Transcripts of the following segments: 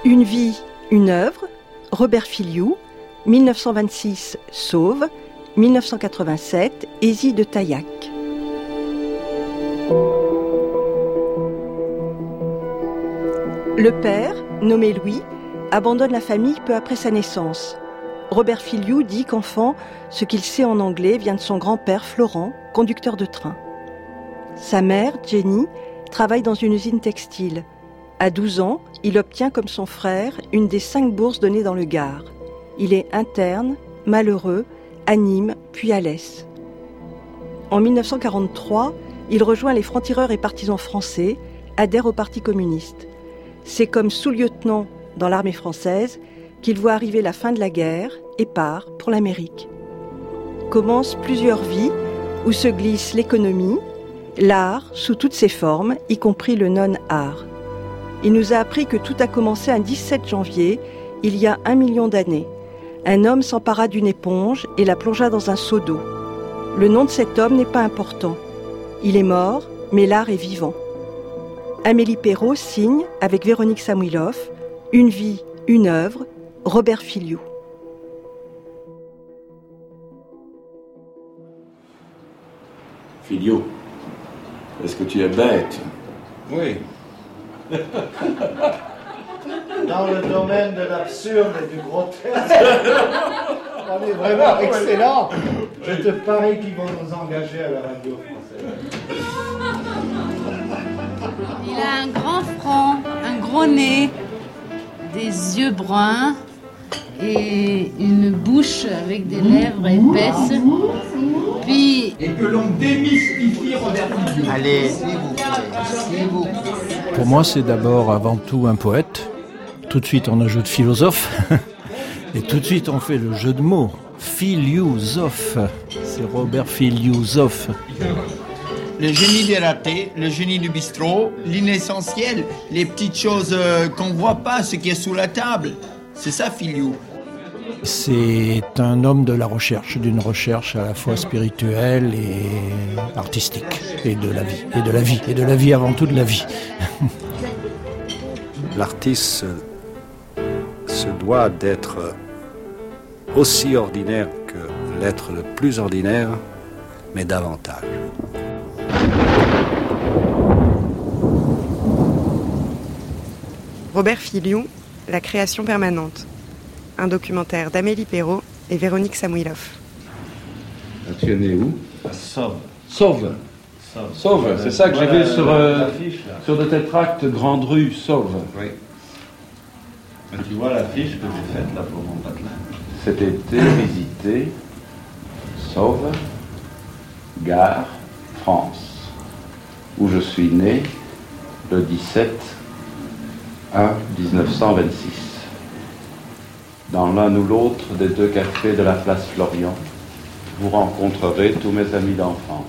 Une vie, une œuvre, Robert Filliou, 1926, Sauve, 1987, Hésie de Taillac. Le père, nommé Louis, abandonne la famille peu après sa naissance. Robert Filliou dit qu'enfant, ce qu'il sait en anglais vient de son grand-père Florent, conducteur de train. Sa mère, Jenny, travaille dans une usine textile. À 12 ans, il obtient comme son frère une des 5 bourses données dans le Gard. Il est interne, malheureux, à Nîmes, puis à l'Est. En 1943, il rejoint les francs-tireurs et partisans français, adhère au Parti communiste. C'est comme sous-lieutenant dans l'armée française qu'il voit arriver la fin de la guerre et part pour l'Amérique. Commencent plusieurs vies où se glisse l'économie, l'art sous toutes ses formes, y compris le non-art. Il nous a appris que tout a commencé un 17 janvier, il y a 1 million d'années. Un homme s'empara d'une éponge et la plongea dans un seau d'eau. Le nom de cet homme n'est pas important. Il est mort, mais l'art est vivant. Amélie Perrault signe, avec Véronique Samuilov, Une vie, une œuvre, Robert Filliou. Filliou, est-ce que tu es bête? Oui. Dans le domaine de l'absurde et du grotesque, on est vraiment excellent. Je te parie qu'ils vont nous engager à la radio française. Il a un grand front, un gros nez, des yeux bruns et une bouche avec des lèvres épaisses. Puis... Et que l'on démystifie Robert Filliou. Allez, s'il vous plaît. Pour moi, c'est d'abord avant tout un poète. Tout de suite, on ajoute philosophe. Et tout de suite, on fait le jeu de mots. Filliouzof. C'est Robert Filliouzof. Le génie des ratés, le génie du bistrot, l'inessentiel, les petites choses qu'on voit pas, ce qui est sous la table. C'est ça, Filliou. C'est un homme de la recherche, d'une recherche à la fois spirituelle et artistique, et de la vie, et de la vie, et de la vie avant tout de la vie. L'artiste se doit d'être aussi ordinaire que l'être le plus ordinaire, mais davantage. Robert Filliou, La création permanente. Un documentaire d'Amélie Perrault et Véronique Samuilov. Tu es né où? Sauve. Sauve. Sauve, c'est ça que j'ai vu sur de tes tracts Grande Rue, Sauve. Oui. Mais tu vois l'affiche que j'ai faite là pour mon patelin. Cet été, visité, Sauve, Gare, France, où je suis né le 17 à 1926. Dans l'un ou l'autre des 2 cafés de la place Florian, vous rencontrerez tous mes amis d'enfance.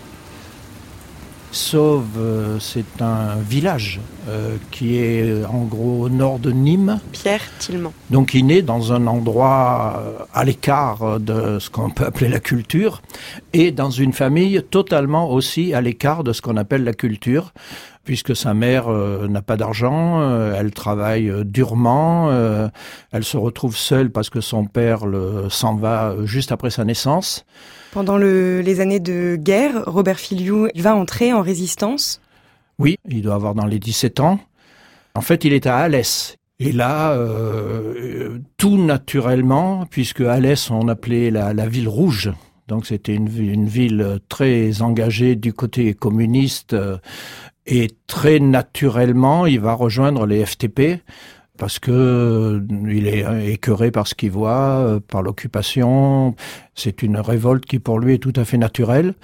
Sauve, c'est un village qui est en gros au nord de Nîmes. Pierre Tillement. Donc il naît dans un endroit à l'écart de ce qu'on peut appeler la culture et dans une famille totalement aussi à l'écart de ce qu'on appelle la culture, puisque sa mère n'a pas d'argent, elle travaille durement, elle se retrouve seule parce que son père s'en va juste après sa naissance. Pendant les années de guerre, Robert Filliou va entrer en résistance. Oui, il doit avoir dans les 17 ans. En fait, il est à Alès. Et là, tout naturellement, puisque Alès, on appelait la ville rouge. Donc c'était une ville très engagée du côté communiste. Et très naturellement, il va rejoindre les FTP. Parce que il est écœuré par ce qu'il voit, par l'occupation. C'est une révolte qui pour lui est tout à fait naturelle.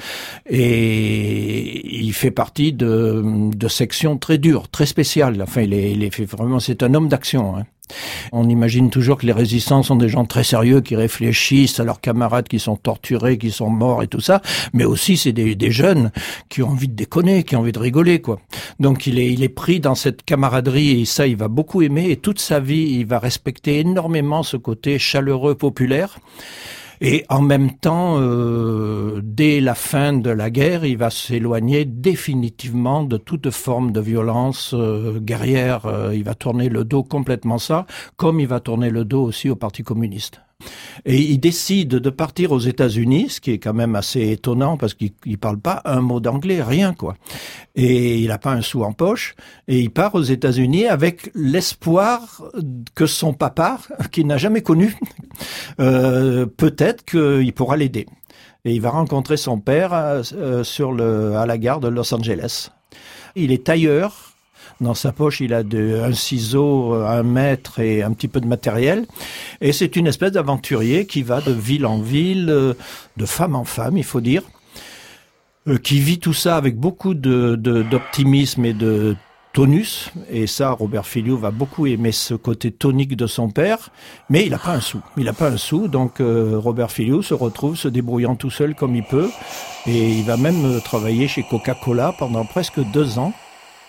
Et il fait partie de sections très dures, très spéciales. Enfin, il est fait vraiment, c'est un homme d'action, hein. On imagine toujours que les résistants sont des gens très sérieux qui réfléchissent à leurs camarades qui sont torturés, qui sont morts et tout ça, mais aussi c'est des jeunes qui ont envie de déconner, qui ont envie de rigoler, quoi. Donc il est pris dans cette camaraderie et ça il va beaucoup aimer et toute sa vie il va respecter énormément ce côté chaleureux populaire. Et en même temps, dès la fin de la guerre, il va s'éloigner définitivement de toute forme de violence guerrière. Il va tourner le dos complètement ça, comme il va tourner le dos aussi au Parti communiste. Et il décide de partir aux États-Unis, ce qui est quand même assez étonnant parce qu'il parle pas un mot d'anglais, rien quoi. Et il a pas un sou en poche. Et il part aux États-Unis avec l'espoir que son papa, qu'il n'a jamais connu, peut-être qu'il pourra l'aider. Et il va rencontrer son père à la gare de Los Angeles. Il est tailleur. Dans sa poche, il a un ciseau, un mètre et un petit peu de matériel. Et c'est une espèce d'aventurier qui va de ville en ville, de femme en femme, il faut dire, qui vit tout ça avec beaucoup d'optimisme et de tonus. Et ça, Robert Filliou va beaucoup aimer ce côté tonique de son père. Mais il n'a pas un sou. Il n'a pas un sou. Donc Robert Filliou se retrouve se débrouillant tout seul comme il peut. Et il va même travailler chez Coca-Cola pendant presque 2 ans.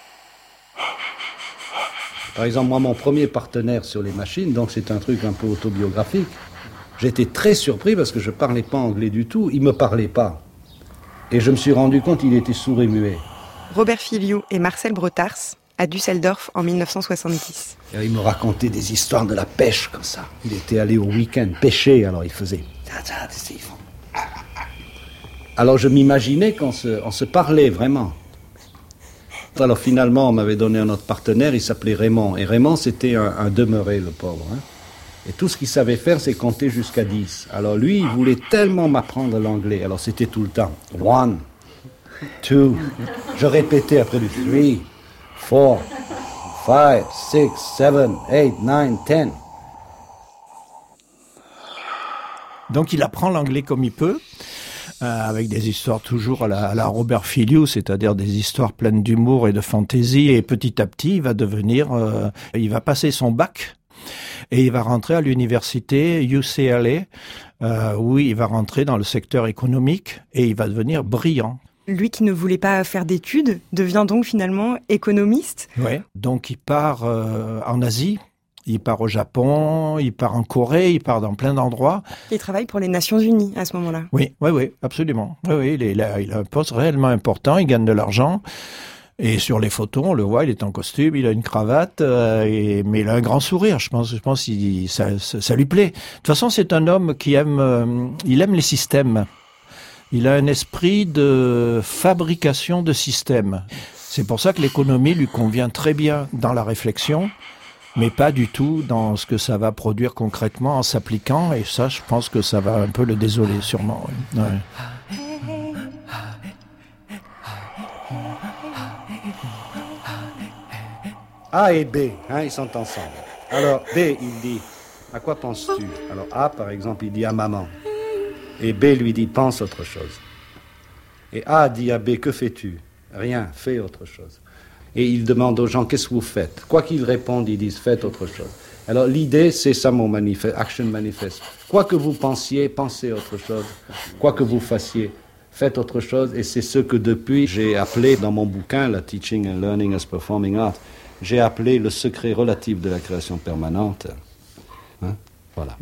Par exemple, moi, mon premier partenaire sur les machines, donc c'est un truc un peu autobiographique, j'étais très surpris parce que je ne parlais pas anglais du tout, il ne me parlait pas. Et je me suis rendu compte qu'il était sourd et muet. Robert Filliou et Marcel Brotars, à Düsseldorf en 1970. Et il me racontait des histoires de la pêche comme ça. Il était allé au week-end pêcher, alors il faisait... Alors je m'imaginais qu'on se parlait vraiment. Alors finalement, on m'avait donné un autre partenaire, il s'appelait Raymond. Et Raymond, c'était un demeuré, le pauvre. Hein. Et tout ce qu'il savait faire, c'est compter jusqu'à 10. Alors lui, il voulait tellement m'apprendre l'anglais. Alors c'était tout le temps. 1, 2. Je répétais après lui. 3, 4, 5, 6, 7, 8, 9, 10. Donc il apprend l'anglais comme il peut. Avec des histoires toujours à la Robert Filliou, c'est-à-dire des histoires pleines d'humour et de fantaisie. Et petit à petit, il va passer son bac et il va rentrer à l'université UCLA, où il va rentrer dans le secteur économique et il va devenir brillant. Lui qui ne voulait pas faire d'études devient donc finalement économiste. Ouais. Donc il part en Asie. Il part au Japon, il part en Corée, il part dans plein d'endroits. Il travaille pour les Nations Unies à ce moment-là. Oui, absolument. Oui, il a un poste réellement important, il gagne de l'argent. Et sur les photos, on le voit, il est en costume, il a une cravate, mais il a un grand sourire. Je pense ça lui plaît. De toute façon, c'est un homme qui aime les systèmes. Il a un esprit de fabrication de systèmes. C'est pour ça que l'économie lui convient très bien dans la réflexion, mais pas du tout dans ce que ça va produire concrètement en s'appliquant. Et ça, je pense que ça va un peu le désoler, sûrement. Ouais. A et B, ils sont ensemble. Alors, B, il dit, à quoi penses-tu? Alors, A, par exemple, il dit à maman. Et B lui dit, pense autre chose. Et A dit à B, que fais-tu? Rien, fais autre chose. Et il demande aux gens, qu'est-ce que vous faites? Quoi qu'ils répondent, ils disent, faites autre chose. Alors l'idée, c'est ça mon manifeste, Action Manifest. Quoi que vous pensiez, pensez autre chose. Quoi que vous fassiez, faites autre chose. Et c'est ce que depuis, j'ai appelé dans mon bouquin, la Teaching and Learning as Performing Art, j'ai appelé le secret relatif de la création permanente. Voilà.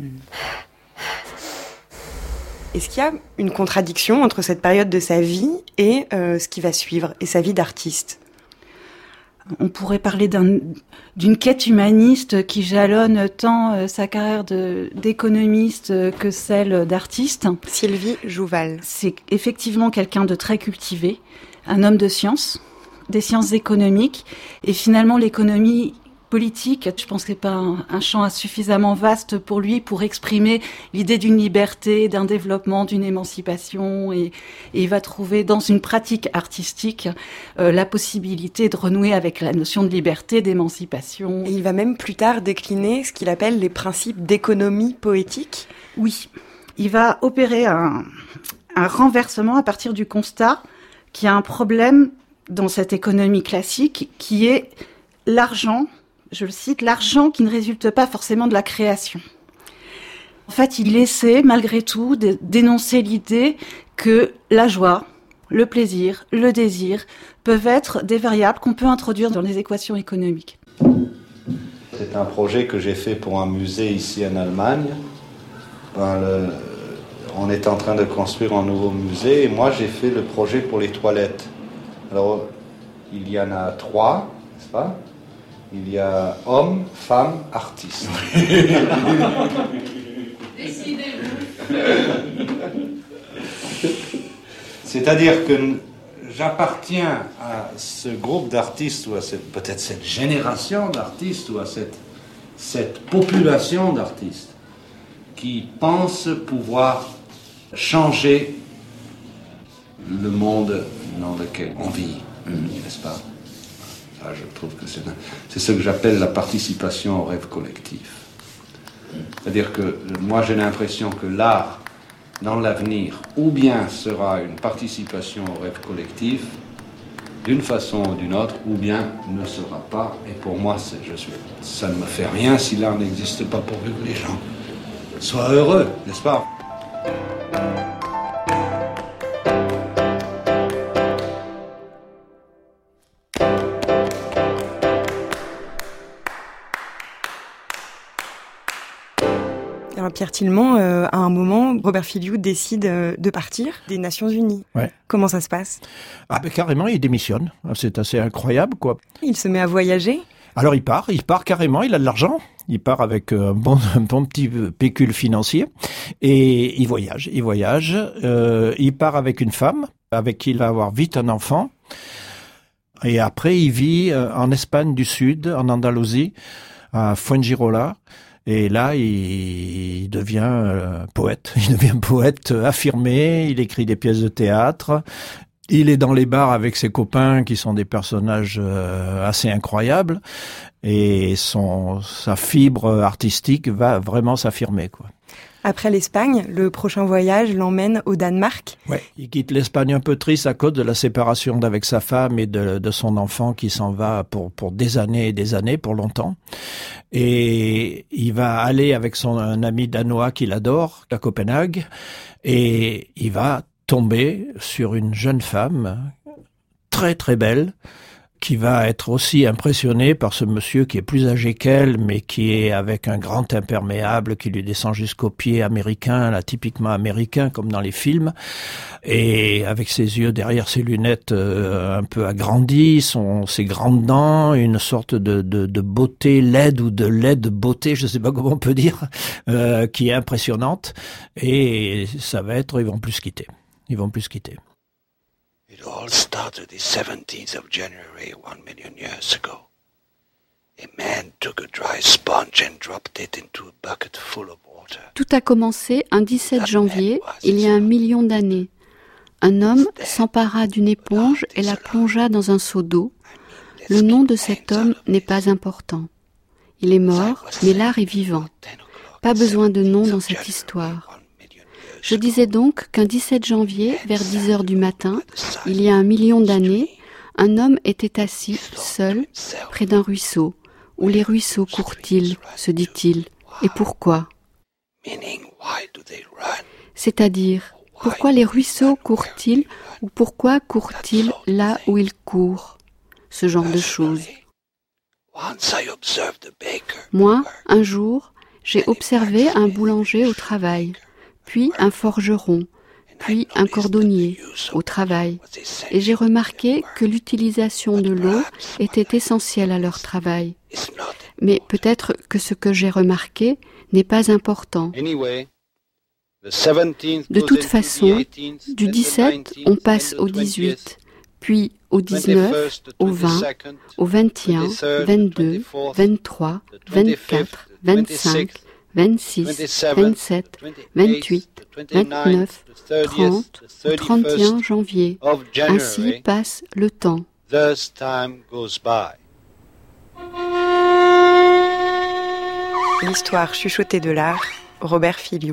Est-ce qu'il y a une contradiction entre cette période de sa vie et ce qui va suivre, et sa vie d'artiste? On pourrait parler d'une quête humaniste qui jalonne tant sa carrière d'économiste que celle d'artiste. Sylvie Jouval. C'est effectivement quelqu'un de très cultivé, un homme de sciences, des sciences économiques, et finalement l'économie politique, je pense que c'est pas un champ suffisamment vaste pour lui pour exprimer l'idée d'une liberté, d'un développement, d'une émancipation, et il va trouver dans une pratique artistique la possibilité de renouer avec la notion de liberté, d'émancipation. Et il va même plus tard décliner ce qu'il appelle les principes d'économie poétique. Oui, il va opérer un renversement à partir du constat qu'il y a un problème dans cette économie classique qui est l'argent. Je le cite, l'argent qui ne résulte pas forcément de la création. En fait, il essaie, malgré tout, de dénoncer l'idée que la joie, le plaisir, le désir peuvent être des variables qu'on peut introduire dans les équations économiques. C'est un projet que j'ai fait pour un musée ici en Allemagne. on est en train de construire un nouveau musée et moi j'ai fait le projet pour les toilettes. Alors, il y en a 3, n'est-ce pas? Il y a homme, femme, artiste. Décidez-vous. C'est-à-dire que j'appartiens à ce groupe d'artistes, ou à peut-être cette génération d'artistes, ou à cette population d'artistes qui pensent pouvoir changer le monde dans lequel on vit, n'est-ce pas? Ça, je trouve que c'est ce que j'appelle la participation au rêve collectif. C'est-à-dire que moi j'ai l'impression que l'art dans l'avenir ou bien sera une participation au rêve collectif d'une façon ou d'une autre, ou bien ne sera pas. Et pour moi, ça ne me fait rien si l'art n'existe pas, pourvu que les gens soient heureux, n'est-ce pas? Alors Pierre Tillemans, à un moment, Robert Filliou décide de partir des Nations Unies. Ouais. Comment ça se passe? Ah ben carrément, il démissionne. C'est assez incroyable, quoi. Il se met à voyager? Alors il part carrément, il a de l'argent. Il part avec un bon petit pécule financier et il voyage. Il part avec une femme avec qui il va avoir vite un enfant. Et après, il vit en Espagne du Sud, en Andalousie, à Fuengirola. Et là, il devient poète. Il devient poète affirmé. Il écrit des pièces de théâtre. Il est dans les bars avec ses copains qui sont des personnages assez incroyables. Et sa fibre artistique va vraiment s'affirmer, quoi. Après l'Espagne, le prochain voyage l'emmène au Danemark. Ouais, il quitte l'Espagne un peu triste à cause de la séparation d'avec sa femme et de son enfant qui s'en va pour des années et des années, pour longtemps. Et il va aller avec un ami danois qu'il adore, à Copenhague, et il va tomber sur une jeune femme très très belle, qui va être aussi impressionné par ce monsieur qui est plus âgé qu'elle, mais qui est avec un grand imperméable qui lui descend jusqu'aux pieds, américain, là, typiquement américain, comme dans les films, et avec ses yeux derrière ses lunettes un peu agrandies, ses grandes dents, une sorte de beauté laide ou de laide beauté, je sais pas comment on peut dire, qui est impressionnante, et ça va être, ils vont plus se quitter. It all started the 17th of January 1 million years ago. A man took a dry sponge and dropped it into a bucket full of water. Tout a commencé un 17 janvier, il y a 1 million d'années. Un homme s'empara d'une éponge et la plongea dans un seau d'eau. Le nom de cet homme n'est pas important. Il est mort, mais l'art est vivant. Pas besoin de nom dans cette histoire. Je disais donc qu'un 17 janvier, vers 10 heures du matin, il y a 1 million d'années, un homme était assis, seul, près d'un ruisseau. Où les ruisseaux courent-ils, se dit-il, et pourquoi? C'est-à-dire, pourquoi les ruisseaux courent-ils, ou pourquoi courent-ils là où ils courent? Ce genre de choses. Moi, un jour, j'ai observé un boulanger au travail, puis un forgeron, puis un cordonnier au travail. Et j'ai remarqué que l'utilisation de l'eau était essentielle à leur travail. Mais peut-être que ce que j'ai remarqué n'est pas important. De toute façon, du 17, on passe au 18, puis au 19, au 20, au 21, 22, 23, 24, 25, 26, 27, 28, 29, 30, au 31 janvier. Ainsi passe le temps. L'histoire chuchotée de l'art, Robert Filliou.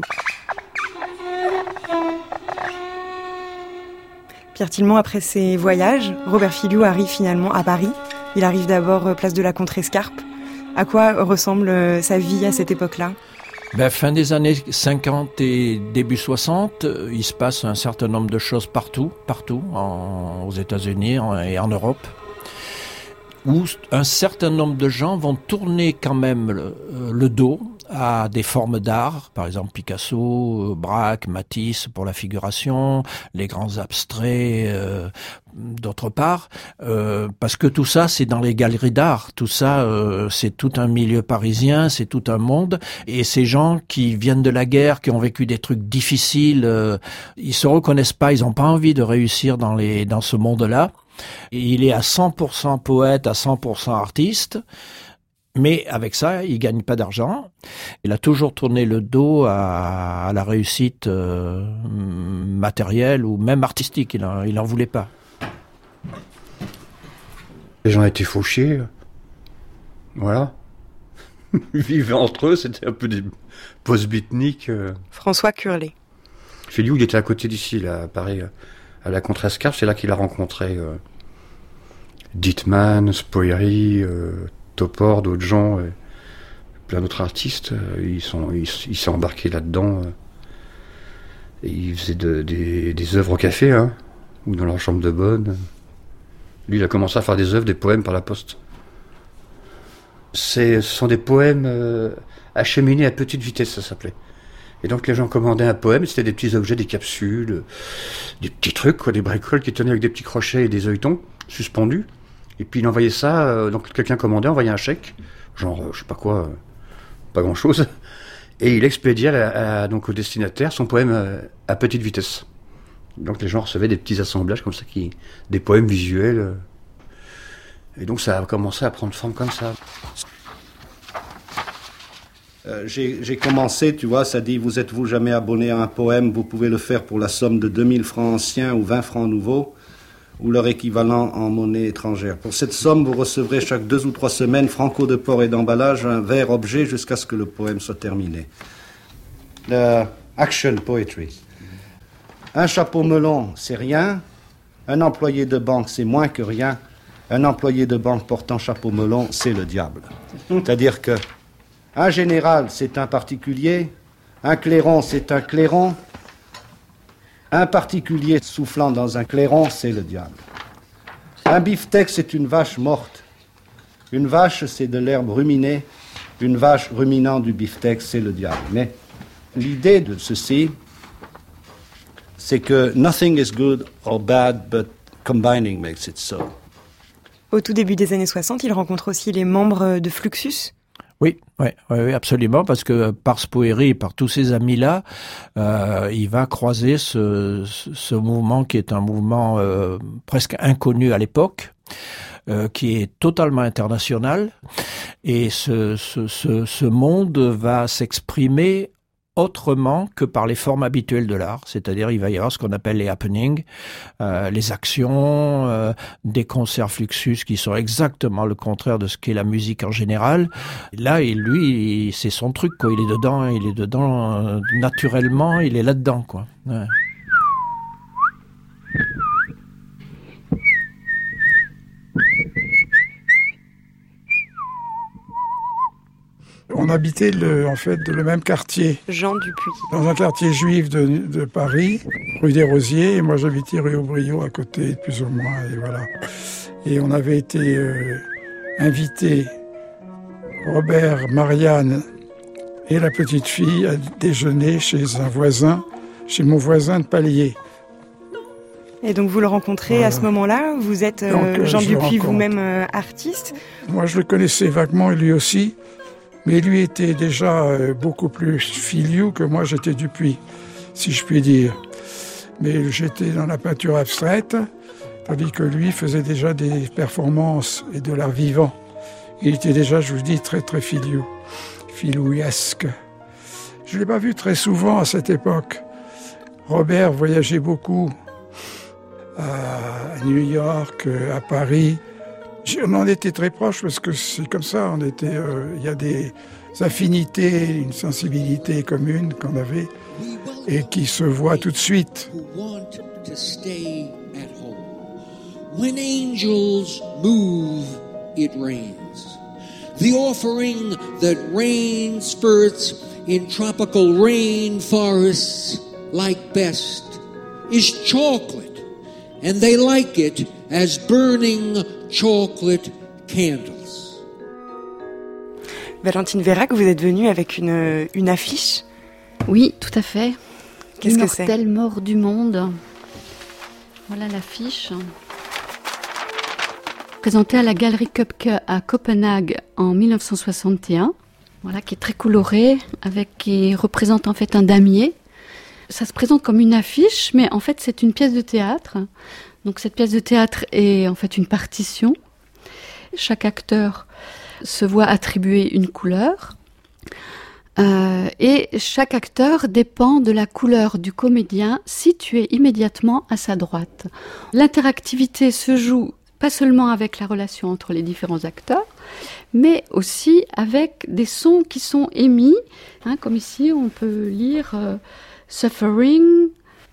Pierre Tillemans, après ses voyages, Robert Filliou arrive finalement à Paris. Il arrive d'abord place de la Contrescarpe. À quoi ressemble sa vie à cette époque-là? Fin des années 50 et début 60, il se passe un certain nombre de choses partout, aux États-Unis et en Europe, où un certain nombre de gens vont tourner quand même le dos à des formes d'art, par exemple Picasso, Braque, Matisse pour la figuration, les grands abstraits d'autre part, parce que tout ça c'est dans les galeries d'art, tout ça c'est tout un milieu parisien, c'est tout un monde, et ces gens qui viennent de la guerre, qui ont vécu des trucs difficiles, ils se reconnaissent pas, ils ont pas envie de réussir dans ce monde-là. Et il est à 100% poète, à 100% artiste. Mais avec ça, il gagne pas d'argent. Il a toujours tourné le dos à la réussite matérielle ou même artistique. Il en voulait pas. Les gens étaient fauchés. Voilà. Ils vivaient entre eux, c'était un peu des post-beatniks. François Curlet. Filiou, il était à côté d'ici, là, à Paris, à la Contrescarpe. C'est là qu'il a rencontré Dittmann, Spoeri, Topor, d'autres gens, plein d'autres artistes. Il s'est embarqué là-dedans. Et il faisait des œuvres au café, hein, ou dans leur chambre de bonne. Lui, il a commencé à faire des œuvres, des poèmes par la poste. Ce sont des poèmes acheminés à petite vitesse, ça s'appelait. Et donc les gens commandaient un poème, c'était des petits objets, des capsules, des petits trucs, quoi, des bricoles qui tenaient avec des petits crochets et des œilletons suspendus. Et puis il envoyait ça, donc quelqu'un commandait, envoyait un chèque, genre, je sais pas quoi, pas grand-chose, et il expédiait donc au destinataire son poème à petite vitesse. Donc les gens recevaient des petits assemblages comme ça, des poèmes visuels. Et donc ça a commencé à prendre forme comme ça. J'ai commencé, tu vois, ça dit, vous êtes-vous jamais abonné à un poème, vous pouvez le faire pour la somme de 2000 francs anciens ou 20 francs nouveaux, ou leur équivalent en monnaie étrangère. Pour cette somme, vous recevrez chaque 2 ou 3 semaines, franco de port et d'emballage, un vert objet jusqu'à ce que le poème soit terminé. Action poetry. Un chapeau melon, c'est rien. Un employé de banque, c'est moins que rien. Un employé de banque portant chapeau melon, c'est le diable. C'est-à-dire que un général, c'est un particulier. Un clairon, c'est un clairon. Un particulier soufflant dans un clairon, c'est le diable. Un beefsteak, c'est une vache morte. Une vache, c'est de l'herbe ruminée. Une vache ruminant du beefsteak, c'est le diable. Mais l'idée de ceci, c'est que nothing is good or bad, but combining makes it so. Au tout début des années 60, il rencontre aussi les membres de Fluxus. Oui, absolument, parce que par Spoeri, par tous ces amis-là, il va croiser ce mouvement qui est un mouvement presque inconnu à l'époque, qui est totalement international, et ce monde va s'exprimer autrement que par les formes habituelles de l'art, c'est-à-dire il va y avoir ce qu'on appelle les happenings, les actions, des concerts Fluxus qui sont exactement le contraire de ce qu'est la musique en général. Là, lui, c'est son truc, quoi. Il est dedans naturellement, il est là-dedans, quoi. Ouais. On habitait le même quartier. Jean Dupuis. Dans un quartier juif de Paris, rue des Rosiers, et moi j'habitais rue Aubriot à côté, plus ou moins, et voilà. Et on avait été invités, Robert, Marianne et la petite fille, à déjeuner chez mon voisin de palier. Et donc vous le rencontrez à ce moment-là, vous êtes Jean Dupuis, vous-même artiste. Moi je le connaissais vaguement, et lui aussi. Mais lui était déjà beaucoup plus Filiou que moi j'étais Dupuis, si je puis dire. Mais j'étais dans la peinture abstraite, tandis que lui faisait déjà des performances et de l'art vivant. Il était déjà, je vous dis, très très filouesque. Je ne l'ai pas vu très souvent à cette époque. Robert voyageait beaucoup à New York, à Paris. On en était très proches parce que c'est comme ça, il y a des affinités, une sensibilité commune qu'on avait et qui se voit tout de suite. When angels move, it rains. The offering that rain spurts in tropical rainforests like best is chocolate, and they like it as burning chocolate candles. Valentine Vérac, vous êtes venue avec une affiche. Oui, tout à fait. Qu'est-ce que c'est ? Immortel mort du monde. Voilà l'affiche. Présentée à la Galerie Köpke à Copenhague en 1961. Voilà, qui est très colorée, qui représente en fait un damier. Ça se présente comme une affiche, mais en fait c'est une pièce de théâtre. Donc cette pièce de théâtre est en fait une partition. Chaque acteur se voit attribuer une couleur. Et chaque acteur dépend de la couleur du comédien situé immédiatement à sa droite. L'interactivité se joue pas seulement avec la relation entre les différents acteurs, mais aussi avec des sons qui sont émis. Comme ici, on peut lire Suffering,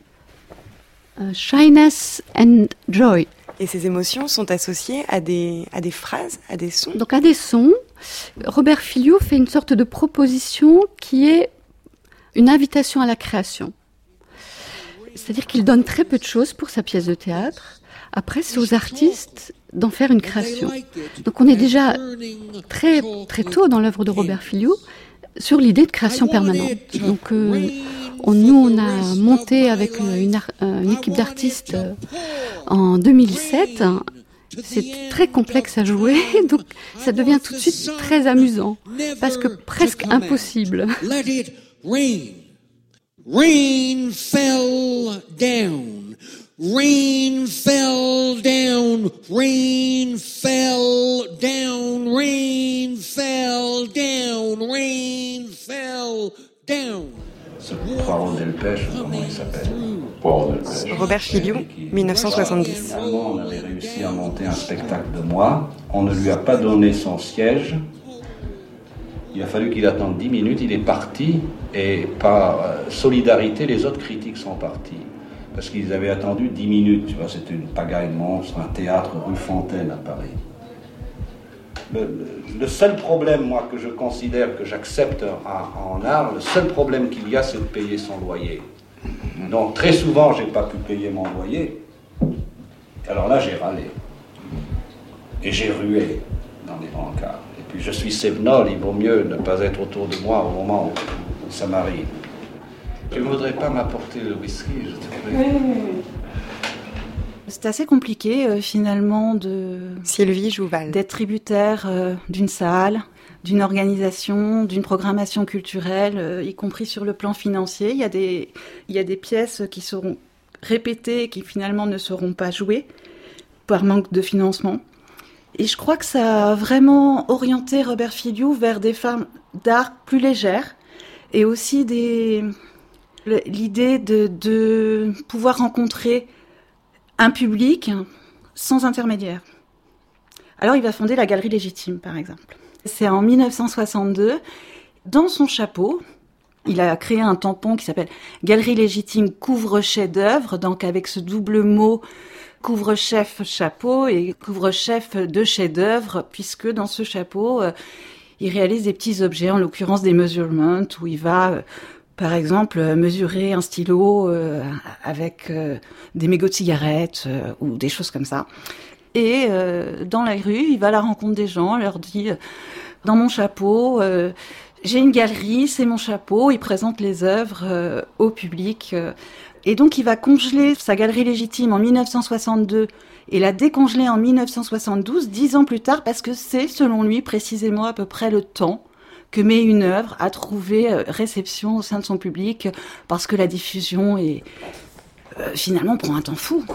Shyness and Joy. Et ces émotions sont associées à des phrases, à des sons. Donc à des sons. Robert Filliou fait une sorte de proposition qui est une invitation à la création. C'est-à-dire qu'il donne très peu de choses pour sa pièce de théâtre. Après, c'est aux artistes d'en faire une création. Donc on est déjà très, très tôt dans l'œuvre de Robert Filliou sur l'idée de création permanente. Donc on a monté avec une équipe d'artistes en 2007. C'est très complexe à jouer, donc ça devient tout de suite très amusant, parce que presque impossible. Rain fell down. Rain fell down. Rain fell down. Rain fell down. Rain fell down. Ce Poirot Delpech, comment il s'appelle ? Poirot Delpech. Robert Filliou, 1970. On avait réussi à monter un spectacle de moi. On ne lui a pas donné son siège. Il a fallu qu'il attende 10 minutes. Il est parti et par solidarité, les autres critiques sont partis. Parce qu'ils avaient attendu 10 minutes. Tu vois, c'était une pagaille monstre, un théâtre rue Fontaine à Paris. Le seul problème, moi, que je considère, que j'accepte en art, le seul problème qu'il y a, c'est de payer son loyer. Donc, très souvent, j'ai pas pu payer mon loyer. Alors là, j'ai râlé. Et j'ai rué dans les brancards. Et puis, je suis sévenol, il vaut mieux ne pas être autour de moi au moment où ça m'arrive. Tu ne voudrais pas m'apporter le whisky, je te prie. C'est assez compliqué finalement Sylvie Jouval d'être tributaire d'une salle, d'une organisation, d'une programmation culturelle, y compris sur le plan financier. Il y a des pièces qui seront répétées et qui finalement ne seront pas jouées par manque de financement. Et je crois que ça a vraiment orienté Robert Filliou vers des formes d'art plus légères et aussi l'idée de pouvoir rencontrer un public sans intermédiaire. Alors il va fonder la Galerie Légitime, par exemple. C'est en 1962. Dans son chapeau, il a créé un tampon qui s'appelle Galerie Légitime couvre-chef-d'œuvre, donc avec ce double mot couvre-chef chapeau et couvre-chef de chef-d'œuvre, puisque dans ce chapeau, il réalise des petits objets, en l'occurrence des measurements, où il va par exemple, mesurer un stylo avec des mégots de cigarettes ou des choses comme ça. Et dans la rue, il va à la rencontre des gens, leur dit « Dans mon chapeau, j'ai une galerie, c'est mon chapeau ». Il présente les œuvres au public. Et donc, il va congeler sa Galerie Légitime en 1962 et la décongeler en 1972, 10 ans plus tard, parce que c'est, selon lui, précisément à peu près le temps que met une œuvre à trouver réception au sein de son public, parce que la diffusion est finalement prend un temps fou.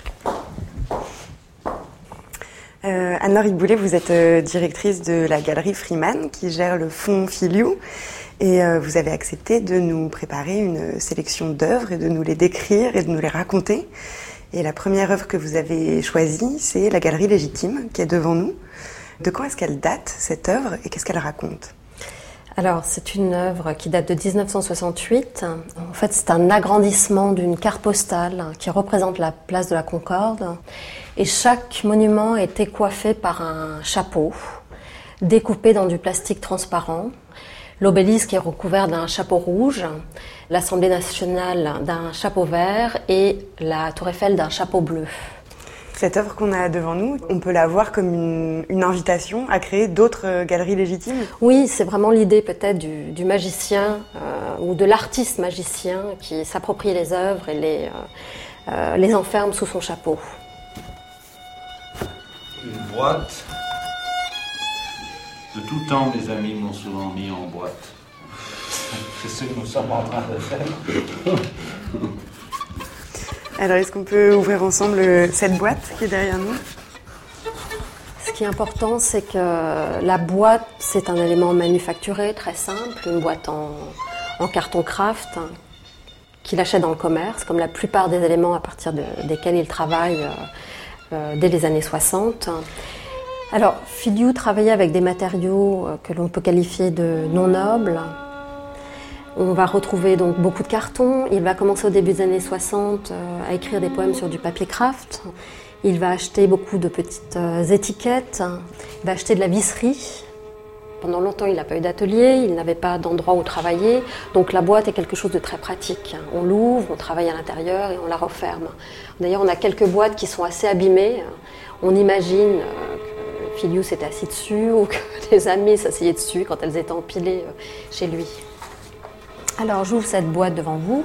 Anne-Laure Boulet, vous êtes directrice de la Galerie Freeman qui gère le fonds Filliou et vous avez accepté de nous préparer une sélection d'œuvres et de nous les décrire et de nous les raconter. Et la première œuvre que vous avez choisie, c'est la Galerie Légitime qui est devant nous. De quand est-ce qu'elle date, cette œuvre, et qu'est-ce qu'elle raconte ? Alors, c'est une œuvre qui date de 1968. En fait, c'est un agrandissement d'une carte postale qui représente la place de la Concorde. Et chaque monument était coiffé par un chapeau découpé dans du plastique transparent. L'obélisque est recouvert d'un chapeau rouge, l'Assemblée nationale d'un chapeau vert et la Tour Eiffel d'un chapeau bleu. Cette œuvre qu'on a devant nous, on peut la voir comme une invitation à créer d'autres galeries légitimes? Oui, c'est vraiment l'idée peut-être du magicien ou de l'artiste magicien qui s'approprie les œuvres et les enferme sous son chapeau. Une boîte. De tout temps, mes amis m'ont souvent mis en boîte. C'est ce que nous sommes en train de faire. Alors, est-ce qu'on peut ouvrir ensemble cette boîte qui est derrière nous? Ce qui est important, c'est que la boîte, c'est un élément manufacturé, très simple, une boîte en carton craft qu'il achète dans le commerce, comme la plupart des éléments à partir desquels il travaille dès les années 60. Alors, Filiou travaillait avec des matériaux que l'on peut qualifier de non nobles. On va retrouver donc beaucoup de cartons. Il va commencer au début des années 60 à écrire des poèmes sur du papier craft. Il va acheter beaucoup de petites étiquettes. Il va acheter de la visserie. Pendant longtemps, il n'a pas eu d'atelier, il n'avait pas d'endroit où travailler. Donc la boîte est quelque chose de très pratique. On l'ouvre, on travaille à l'intérieur et on la referme. D'ailleurs, on a quelques boîtes qui sont assez abîmées. On imagine que Filiou s'était assis dessus ou que des amis s'asseyaient dessus quand elles étaient empilées chez lui. Alors, j'ouvre cette boîte devant vous.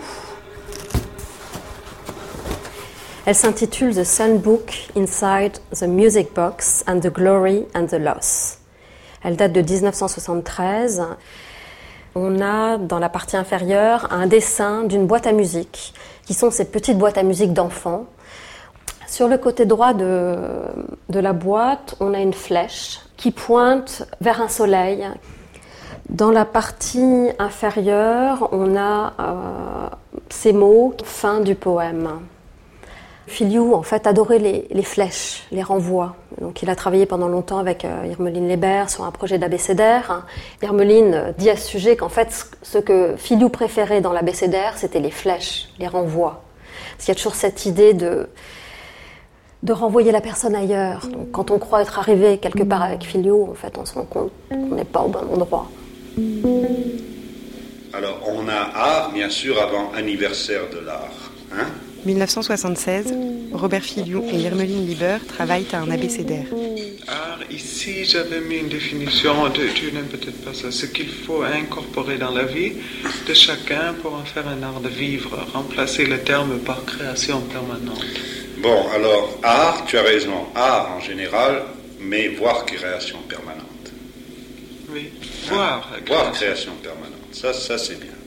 Elle s'intitule The Songbook Inside the Music Box and the Glory and the Loss. Elle date de 1973. On a dans la partie inférieure un dessin d'une boîte à musique, qui sont ces petites boîtes à musique d'enfants. Sur le côté droit de la boîte, on a une flèche qui pointe vers un soleil. Dans la partie inférieure, on a ces mots, fin du poème. Filiou, en fait, adorait les flèches, les renvois. Donc, il a travaillé pendant longtemps avec Irmeline Lébert sur un projet d'abécédaire. Irmeline dit à ce sujet qu'en fait, ce que Filiou préférait dans l'abécédaire, c'était les flèches, les renvois. Parce qu'il y a toujours cette idée de renvoyer la personne ailleurs. Donc, quand on croit être arrivé quelque part avec Filiou, en fait, on se rend compte qu'on n'est pas au bon endroit. Alors, on a art, bien sûr, avant anniversaire de l'art. Hein? 1976, Robert Filiou et Irmeline Lébert travaillent à un abécédaire. Alors ici, j'avais mis une définition, tu n'aimes peut-être pas ça, ce qu'il faut incorporer dans la vie de chacun pour en faire un art de vivre, remplacer le terme par création permanente. Bon, alors, art, tu as raison, art en général, mais voire création permanente. Oui, voire création permanente, ça c'est bien.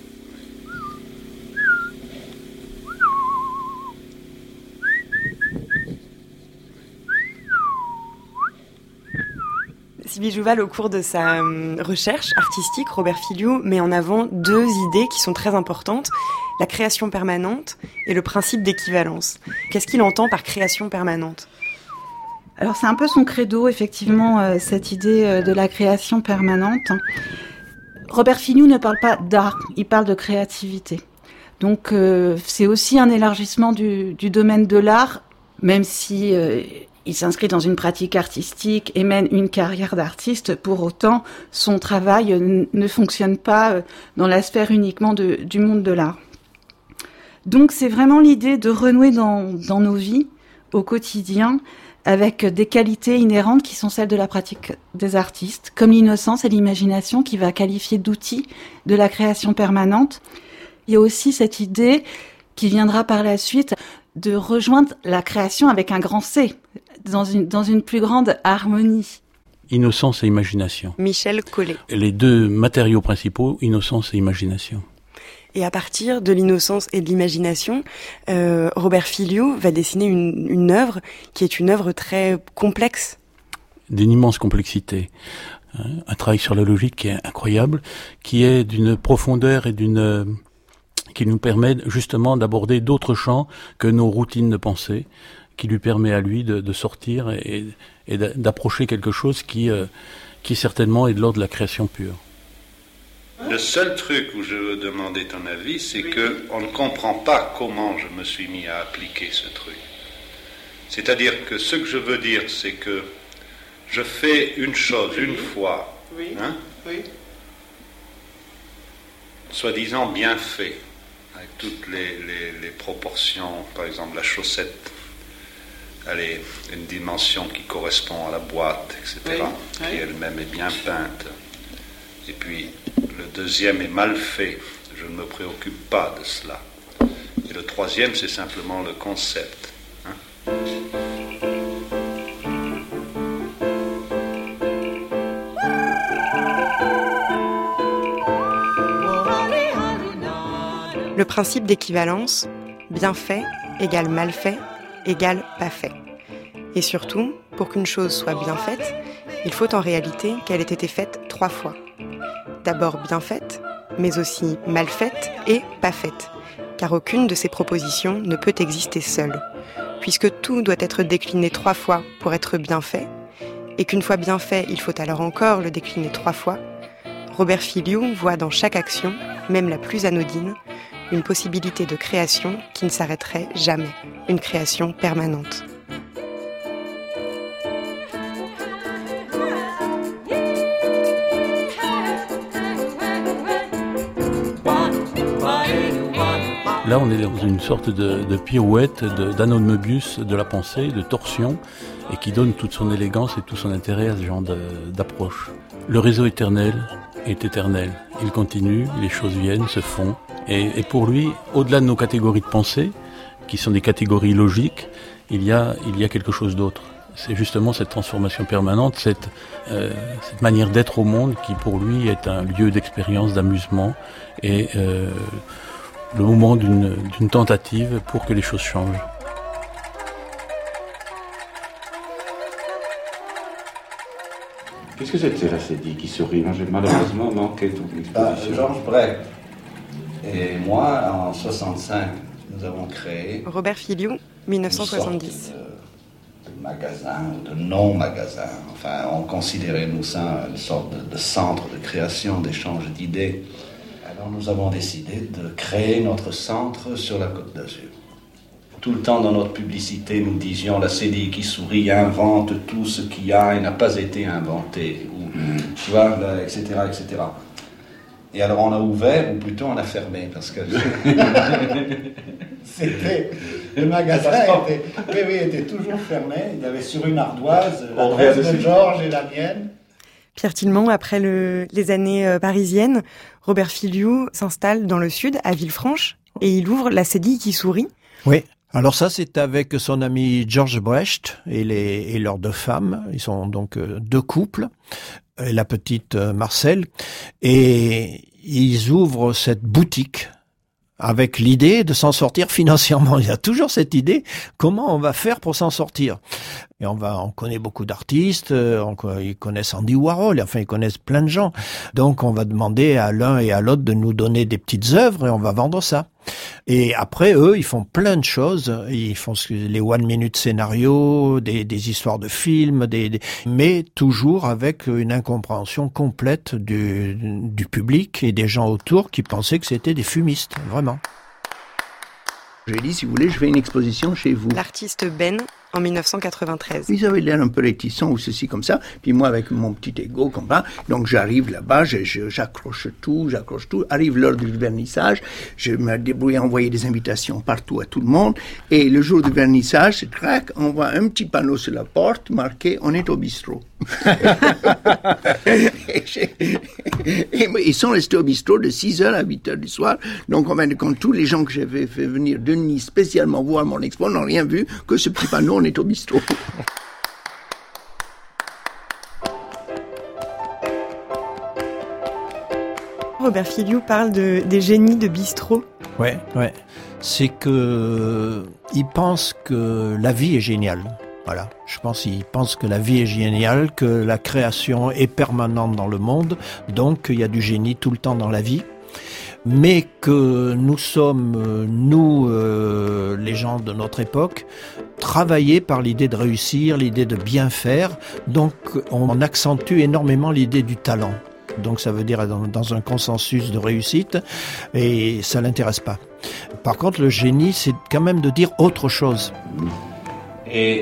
Sylvie Jouval, au cours de sa recherche artistique, Robert Filiou met en avant deux idées qui sont très importantes, la création permanente et le principe d'équivalence. Qu'est-ce qu'il entend par création permanente ? Alors c'est un peu son credo, effectivement, cette idée de la création permanente. Robert Filiou ne parle pas d'art, il parle de créativité. Donc c'est aussi un élargissement du domaine de l'art, même si il s'inscrit dans une pratique artistique et mène une carrière d'artiste. Pour autant, son travail ne fonctionne pas dans la sphère uniquement du monde de l'art. Donc c'est vraiment l'idée de renouer dans nos vies, au quotidien, avec des qualités inhérentes qui sont celles de la pratique des artistes, comme l'innocence et l'imagination qui va qualifier d'outils de la création permanente. Il y a aussi cette idée qui viendra par la suite de rejoindre la création avec un grand C, dans une plus grande harmonie. Innocence et imagination. Michel Collet. Les deux matériaux principaux, innocence et imagination. Et à partir de l'innocence et de l'imagination, Robert Filiou va dessiner une œuvre qui est une œuvre très complexe. D'une immense complexité. Un travail sur la logique qui est incroyable, qui est d'une profondeur et qui nous permet justement d'aborder d'autres champs que nos routines de pensée, qui lui permet à lui de sortir et d'approcher quelque chose qui certainement est de l'ordre de la création pure. Le seul truc où je veux demander ton avis, c'est que on ne comprend pas comment je me suis mis à appliquer ce truc. C'est-à-dire que ce que je veux dire, c'est que je fais une chose une fois, hein, soi-disant bien fait, avec toutes les proportions, par exemple la chaussette allez, une dimension qui correspond à la boîte, etc., qui elle-même est bien peinte. Et puis, le deuxième est mal fait. Je ne me préoccupe pas de cela. Et le troisième, c'est simplement le concept. Hein. Le principe d'équivalence, bien fait égale mal fait égale pas fait. Et surtout, pour qu'une chose soit bien faite, il faut en réalité qu'elle ait été faite 3 fois. D'abord bien faite, mais aussi mal faite et pas faite, car aucune de ces propositions ne peut exister seule, puisque tout doit être décliné 3 fois pour être bien fait, et qu'une fois bien fait, il faut alors encore le décliner 3 fois. Robert Filiou voit dans chaque action, même la plus anodine, une possibilité de création qui ne s'arrêterait jamais, une création permanente. Là, on est dans une sorte de pirouette, d'anneau de Möbius, de la pensée, de torsion, et qui donne toute son élégance et tout son intérêt à ce genre d'approche. Le réseau éternel est éternel. Il continue, les choses viennent, se font. Et pour lui, au-delà de nos catégories de pensée, qui sont des catégories logiques, il y a quelque chose d'autre. C'est justement cette transformation permanente, cette manière d'être au monde qui pour lui est un lieu d'expérience, d'amusement et le moment d'une tentative pour que les choses changent. Qu'est-ce que c'était la Cédille qui sourit? Moi, j'ai malheureusement manqué toute l'exposition. Georges Brecht et moi, en 65, nous avons créé... Robert Filiou, 1970. De magasin ou de non-magasin. Enfin, on considérait, nous, ça une sorte de centre de création, d'échange d'idées. Alors, nous avons décidé de créer notre centre sur la Côte d'Azur. Tout le temps dans notre publicité, nous disions la Cédille qui sourit invente tout ce qu'il y a et n'a pas été inventé. Ou, tu vois, là, etc., etc. Et alors on a ouvert, ou plutôt on a fermé, parce que... C'était... Le magasin était toujours fermé. Il y avait sur une ardoise l'adresse de Georges et la mienne. Pierre Tillemont, après les années parisiennes, Robert Filiou s'installe dans le sud, à Villefranche, et il ouvre la Cédille qui sourit. Oui. Alors ça, c'est avec son ami Georges Brecht et leurs 2 femmes. Ils sont donc 2 couples, et la petite Marcel. Et ils ouvrent cette boutique avec l'idée de s'en sortir financièrement. Il y a toujours cette idée, comment on va faire pour s'en sortir? Et on connaît beaucoup d'artistes, ils connaissent Andy Warhol, enfin ils connaissent plein de gens. Donc on va demander à l'un et à l'autre de nous donner des petites œuvres et on va vendre ça. Et après, eux, ils font plein de choses. Ils font les one-minute scénarios, des histoires de films, mais toujours avec une incompréhension complète du public et des gens autour qui pensaient que c'était des fumistes, vraiment. J'ai dit, si vous voulez, je fais une exposition chez vous. L'artiste Ben, en 1993. Ils avaient l'air un peu réticents ou ceci comme ça. Puis moi, avec mon petit ego comme ça, donc j'arrive là-bas, j'accroche tout. Arrive l'heure du vernissage, je me débrouille à envoyer des invitations partout à tout le monde. Et le jour du vernissage, crac, on voit un petit panneau sur la porte marqué « On est au bistrot ». Et ils sont restés au bistrot de 6h à 8h du soir. Donc, en fin de compte, tous les gens que j'avais fait venir de Nice spécialement voir mon expo n'ont rien vu que ce petit panneau « On est au bistrot ». Robert Filiou parle des génies de bistrot. Ouais. C'est que il pense que la vie est géniale. Voilà. Je pense qu'il pense que la vie est géniale, que la création est permanente dans le monde, donc il y a du génie tout le temps dans la vie. Mais que nous sommes, les gens de notre époque, travaillés par l'idée de réussir, l'idée de bien faire. Donc on accentue énormément l'idée du talent. Donc ça veut dire dans un consensus de réussite, et ça l'intéresse pas. Par contre, le génie, c'est quand même de dire autre chose. Et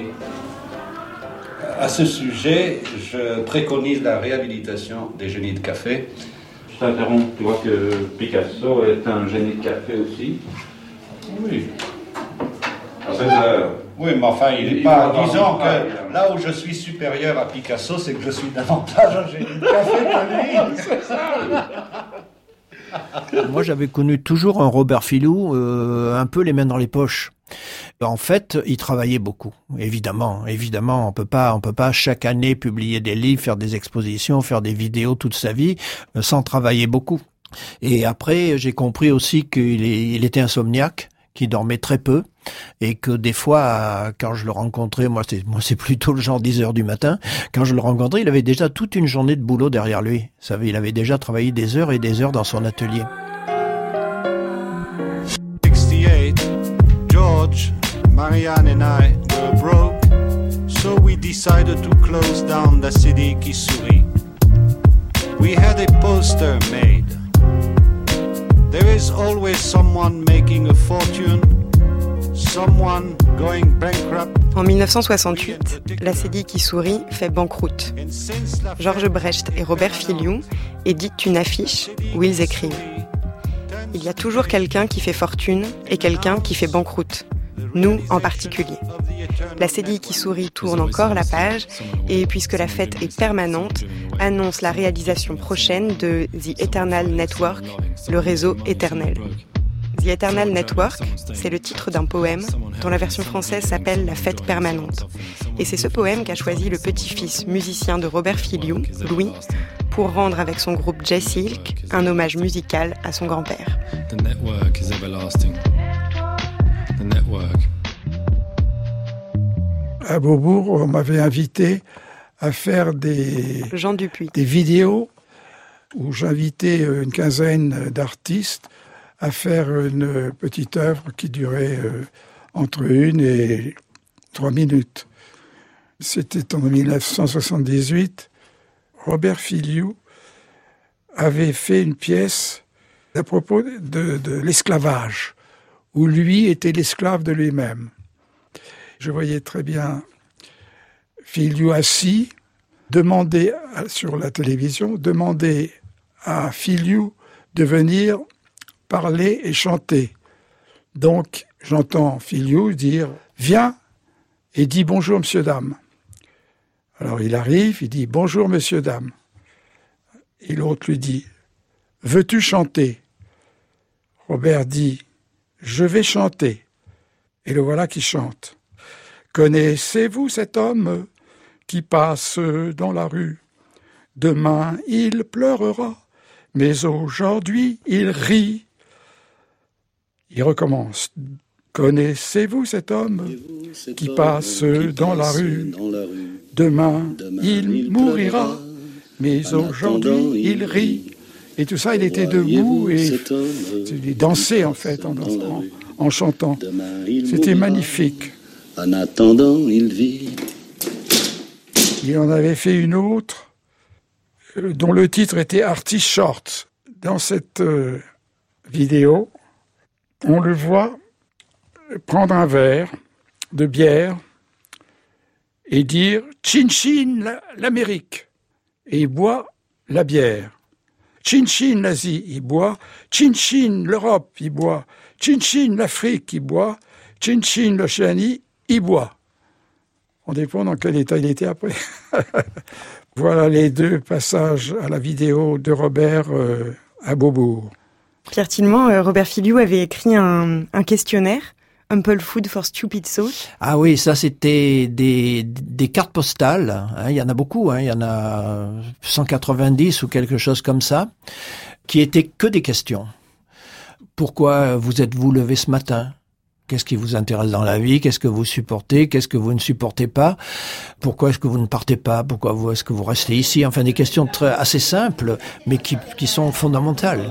à ce sujet, je préconise la réhabilitation des génies de café. Je t'interromps, tu vois que Picasso est un génie de café aussi. Oui. À 16h. Oui, mais enfin, il n'est pas... Disons que là où je suis supérieur à Picasso, c'est que je suis davantage un génie de café que lui. C'est ça. Moi, j'avais connu toujours un Robert Filliou un peu les mains dans les poches. En fait, il travaillait beaucoup. Évidemment, on peut pas chaque année publier des livres, faire des expositions, faire des vidéos toute sa vie sans travailler beaucoup. Et après, j'ai compris aussi qu'il était insomniaque, qu'il dormait très peu, et que des fois, quand je le rencontrais, moi c'est plutôt le genre 10 heures du matin, quand je le rencontrais, il avait déjà toute une journée de boulot derrière lui. Vous savez, il avait déjà travaillé des heures et des heures dans son atelier. 68, George, Marianne and I were broke, so we decided to close down La Cédille qui sourit. We had a poster made. There is always someone making a fortune, someone going bankrupt. En 1968, La Cédille qui sourit fait banqueroute. Georges Brecht et Robert Filliou éditent une affiche où ils écrivent « Il y a toujours quelqu'un qui fait fortune et quelqu'un qui fait banqueroute. Nous en particulier. La Cédille qui sourit tourne encore la page et, puisque la fête est permanente, annonce la réalisation prochaine de The Eternal Network, le réseau éternel. The Eternal Network, c'est le titre d'un poème dont la version française s'appelle La fête permanente. Et c'est ce poème qu'a choisi le petit-fils musicien de Robert Filliou, Louis, pour rendre avec son groupe Jay Silk un hommage musical à son grand-père. The network is everlasting. The network. À Beaubourg, on m'avait invité à faire des vidéos où j'invitais une quinzaine d'artistes à faire une petite œuvre qui durait entre 1 et 3 minutes. C'était en 1978. Robert Filliou avait fait une pièce à propos de l'esclavage, où lui était l'esclave de lui-même. Je voyais très bien Filliou assis, demander sur la télévision, demander à Filliou de venir parler et chanter. Donc, j'entends Filliou dire « Viens et dis bonjour, monsieur, dame ». Alors, il arrive, il dit « Bonjour, monsieur, dame ». Et l'autre lui dit « Veux-tu chanter ?» Robert dit « Je vais chanter ». Et le voilà qui chante. « Connaissez-vous cet homme qui passe dans la rue? Demain, il pleurera, mais aujourd'hui, il rit. » Il recommence. « Connaissez-vous cet homme qui passe dans la rue? Demain, il mourira, mais aujourd'hui, il rit. » Et tout ça, il était debout et il dansait en fait en chantant. C'était magnifique. En attendant, il vit. Il en avait fait une autre dont le titre était Artist Short. Dans cette vidéo, on le voit prendre un verre de bière et dire « Chin Chin l'Amérique » et il boit la bière. « Chin Chin l'Asie » il boit, « Chin Chin l'Europe » il boit, « Chin Chin l'Afrique » il boit, « Chin Chin l'Océanie » il boit. On dépend dans quel état il était après. Voilà les deux passages à la vidéo de Robert à Beaubourg. Pierre Tillemans, Robert Filliou avait écrit un questionnaire, Ample Food for Stupid Thoughts. Ah oui, ça c'était des cartes postales. Hein, il y en a beaucoup, hein, il y en a 190 ou quelque chose comme ça, qui étaient que des questions. Pourquoi vous êtes-vous levé ce matin ? Qu'est-ce qui vous intéresse dans la vie? Qu'est-ce que vous supportez? Qu'est-ce que vous ne supportez pas? Pourquoi est-ce que vous ne partez pas? Pourquoi est-ce que vous restez ici? Enfin, des questions assez simples, mais qui sont fondamentales.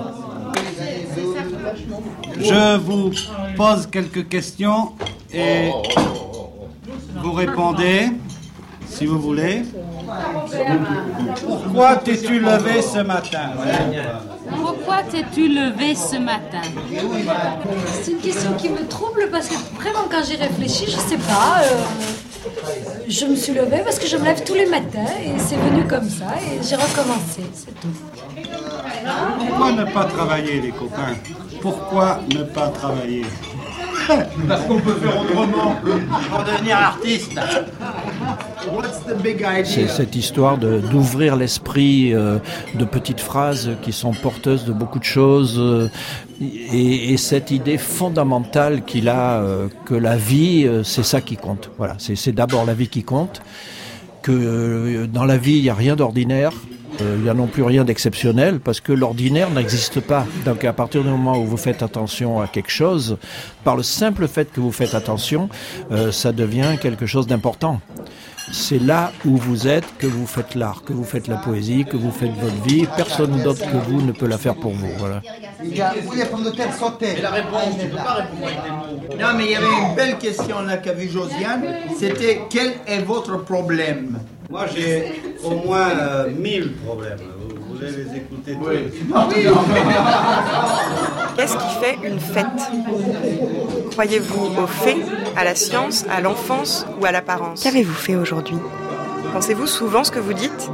Je vous pose quelques questions et vous répondez, si vous voulez. Pourquoi t'es-tu levé ce matin? Pourquoi t'es-tu levé ce matin? C'est une question qui me trouble parce que vraiment quand j'y réfléchis, je sais pas. Je me suis levée parce que je me lève tous les matins et c'est venu comme ça et j'ai recommencé, c'est tout. Pourquoi ne pas travailler, les copains? Pourquoi ne pas travailler? Parce qu'on peut faire autrement pour devenir artiste. What's the big idea? C'est cette histoire d'ouvrir l'esprit de petites phrases qui sont porteuses de beaucoup de choses et cette idée fondamentale qu'il a que la vie, c'est ça qui compte. Voilà, c'est d'abord la vie qui compte, que dans la vie, il n'y a rien d'ordinaire. Il n'y a non plus rien d'exceptionnel parce que l'ordinaire n'existe pas. Donc à partir du moment où vous faites attention à quelque chose, par le simple fait que vous faites attention, ça devient quelque chose d'important. C'est là où vous êtes que vous faites l'art, que vous faites la poésie, que vous faites votre vie. Personne d'autre que vous ne peut la faire pour vous. Voilà. Il y a pommes de terre sautées. Mais la réponse, tu ne peux pas répondre avec des mots. Non, mais il y avait une belle question là qu'a vu Josiane. C'était quel est votre problème? Moi, j'ai au moins 1000 problèmes. Vous voulez les écouter tous? Oui. Qu'est-ce qui fait une fête? Croyez-vous aux faits, à la science, à l'enfance ou à l'apparence? Qu'avez-vous fait aujourd'hui? Pensez-vous souvent ce que vous dites?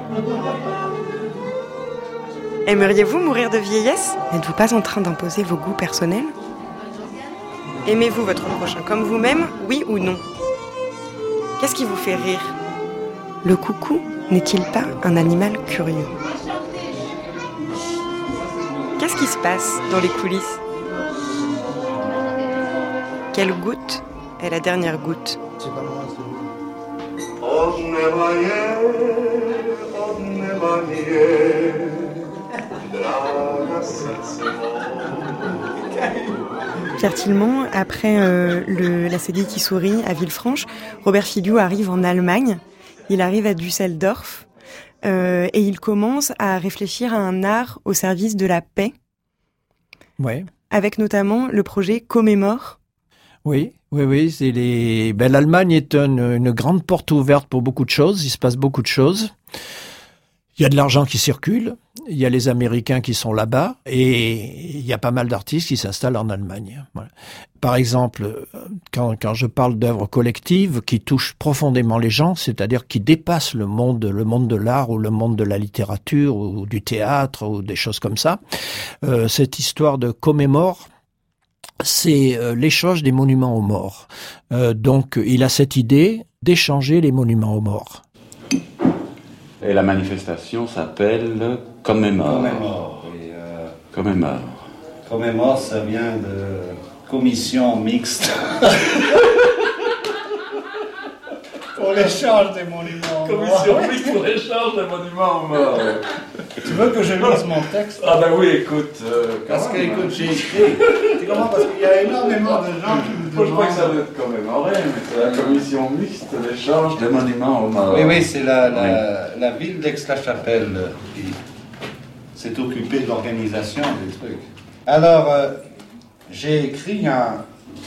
Aimeriez-vous mourir de vieillesse? N'êtes-vous pas en train d'imposer vos goûts personnels? Aimez-vous votre prochain comme vous-même, oui ou non? Qu'est-ce qui vous fait rire? Le coucou n'est-il pas un animal curieux? Qu'est-ce qui se passe dans les coulisses? Quelle goutte est la dernière goutte? Pierre Tilmant, après la CDI qui sourit à Villefranche, Robert Filiou arrive en Allemagne. Il arrive à Düsseldorf et il commence à réfléchir à un art au service de la paix. Ouais. Avec notamment le projet Commémore. Oui. L'Allemagne est une grande porte ouverte pour beaucoup de choses. Il se passe beaucoup de choses. Il y a de l'argent qui circule. Il y a les Américains qui sont là-bas et il y a pas mal d'artistes qui s'installent en Allemagne. Voilà. Par exemple, quand je parle d'œuvres collectives qui touchent profondément les gens, c'est-à-dire qui dépassent le monde de l'art ou le monde de la littérature ou du théâtre ou des choses comme ça, cette histoire de Commémore, c'est l'échange des monuments aux morts. Donc, il a cette idée d'échanger les monuments aux morts. Et la manifestation s'appelle Commémore. Commémore. Commémore, ça vient de commission mixte. Pour l'échange des monuments aux morts. Commission mixte pour l'échange des monuments aux morts. Tu veux que je lise mon texte? Ah ben oui, écoute. Parce que, écoute, j'ai écrit. Tu comprends? Parce qu'il y a énormément de gens qui me demandent. Moi, je crois que ça doit être commémoré, mais c'est la commission mixte, l'échange des monuments aux morts. Oui, c'est la ville d'Aix-la-Chapelle qui s'est occupée de l'organisation des trucs. Alors, j'ai écrit un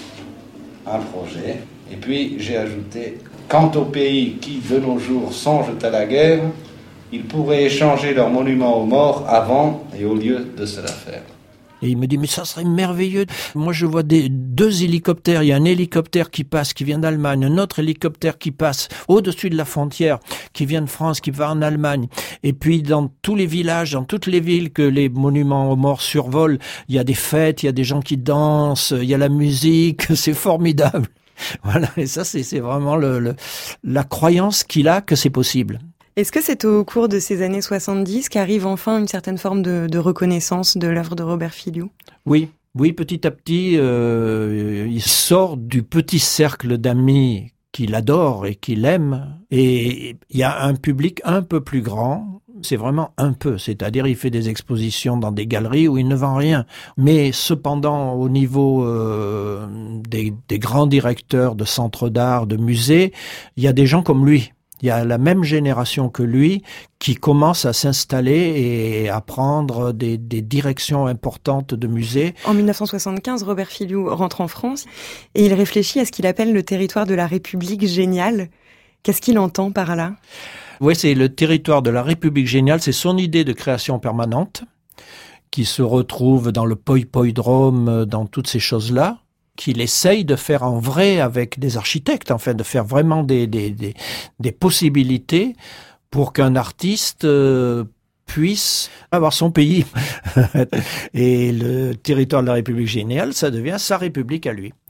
projet, et puis j'ai ajouté: quant aux pays qui, de nos jours, songent à la guerre, ils pourraient échanger leurs monuments aux morts avant et au lieu de se la faire. Et il me dit, mais ça serait merveilleux. Moi, je vois deux hélicoptères. Il y a un hélicoptère qui passe, qui vient d'Allemagne, un autre hélicoptère qui passe au-dessus de la frontière, qui vient de France, qui va en Allemagne. Et puis, dans tous les villages, dans toutes les villes que les monuments aux morts survolent, il y a des fêtes, il y a des gens qui dansent, il y a la musique. C'est formidable. Voilà. Et ça, c'est vraiment la croyance qu'il a que c'est possible. Est-ce que c'est au cours de ces années 70 qu'arrive enfin une certaine forme de reconnaissance de l'œuvre de Robert Filiou? Oui, petit à petit, il sort du petit cercle d'amis qu'il adore et qu'il aime, et il y a un public un peu plus grand. C'est vraiment un peu, c'est-à-dire il fait des expositions dans des galeries où il ne vend rien. Mais cependant, au niveau des grands directeurs de centres d'art, de musées, il y a des gens comme lui. Il y a la même génération que lui qui commence à s'installer et à prendre des directions importantes de musées. En 1975, Robert Filiou rentre en France et il réfléchit à ce qu'il appelle le territoire de la République géniale. Qu'est-ce qu'il entend par là? Oui, c'est le territoire de la République géniale, c'est son idée de création permanente qui se retrouve dans le Poi-Poi-drome, dans toutes ces choses-là, qu'il essaye de faire en vrai avec des architectes, en fait, de faire vraiment des possibilités pour qu'un artiste puisse avoir son pays. Et le territoire de la République géniale, ça devient sa République à lui.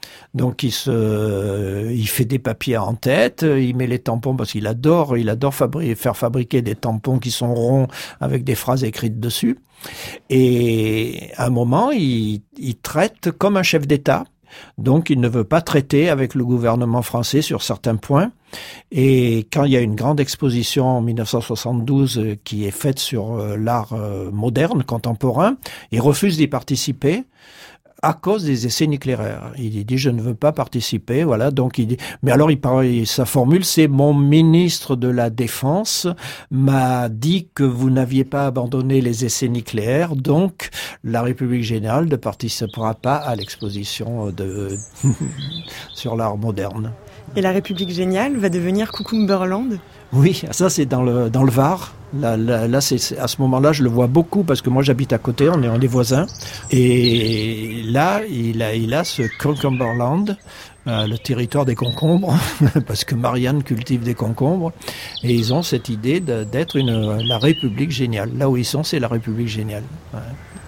Donc il fait des papiers en tête, il met les tampons parce qu'il adore faire fabriquer des tampons qui sont ronds avec des phrases écrites dessus. Et à un moment, il traite comme un chef d'État. Donc il ne veut pas traiter avec le gouvernement français sur certains points. Et quand il y a une grande exposition en 1972 qui est faite sur l'art moderne, contemporain, il refuse d'y participer à cause des essais nucléaires. Il dit je ne veux pas participer, voilà. Donc il dit, mais alors sa formule c'est mon ministre de la Défense m'a dit que vous n'aviez pas abandonné les essais nucléaires, donc la République générale ne participera pas à l'exposition sur l'art moderne. Et la République géniale va devenir Cucumberland ? Oui, ça c'est dans le Var. Là, c'est à ce moment-là, je le vois beaucoup parce que moi j'habite à côté, on est voisins. Et là, il a ce Cucumberland, le territoire des concombres, parce que Marianne cultive des concombres. Et ils ont cette idée d'être la République géniale. Là où ils sont, c'est la République géniale. Ouais.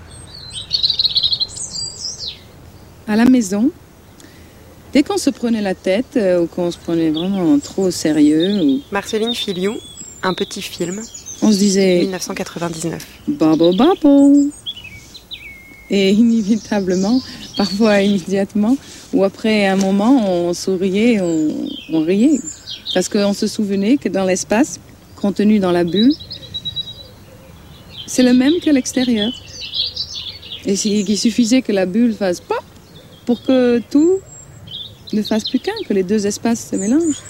À la maison, dès qu'on se prenait la tête ou qu'on se prenait vraiment trop au sérieux... Marceline Filiou, un petit film. On se disait... 1999. Babo, babo. Et inévitablement, parfois immédiatement, ou après un moment, on souriait, on riait. Parce qu'on se souvenait que dans l'espace, contenu dans la bulle, c'est le même que l'extérieur. Et qu'il suffisait que la bulle fasse pop pour que tout ne fasse plus qu'un, que les deux espaces se mélangent.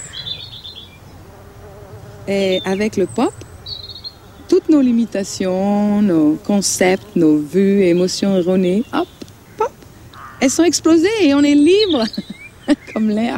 Et avec le pop, toutes nos limitations, nos concepts, nos vues, émotions erronées, hop, pop, elles sont explosées et on est libre, comme l'air.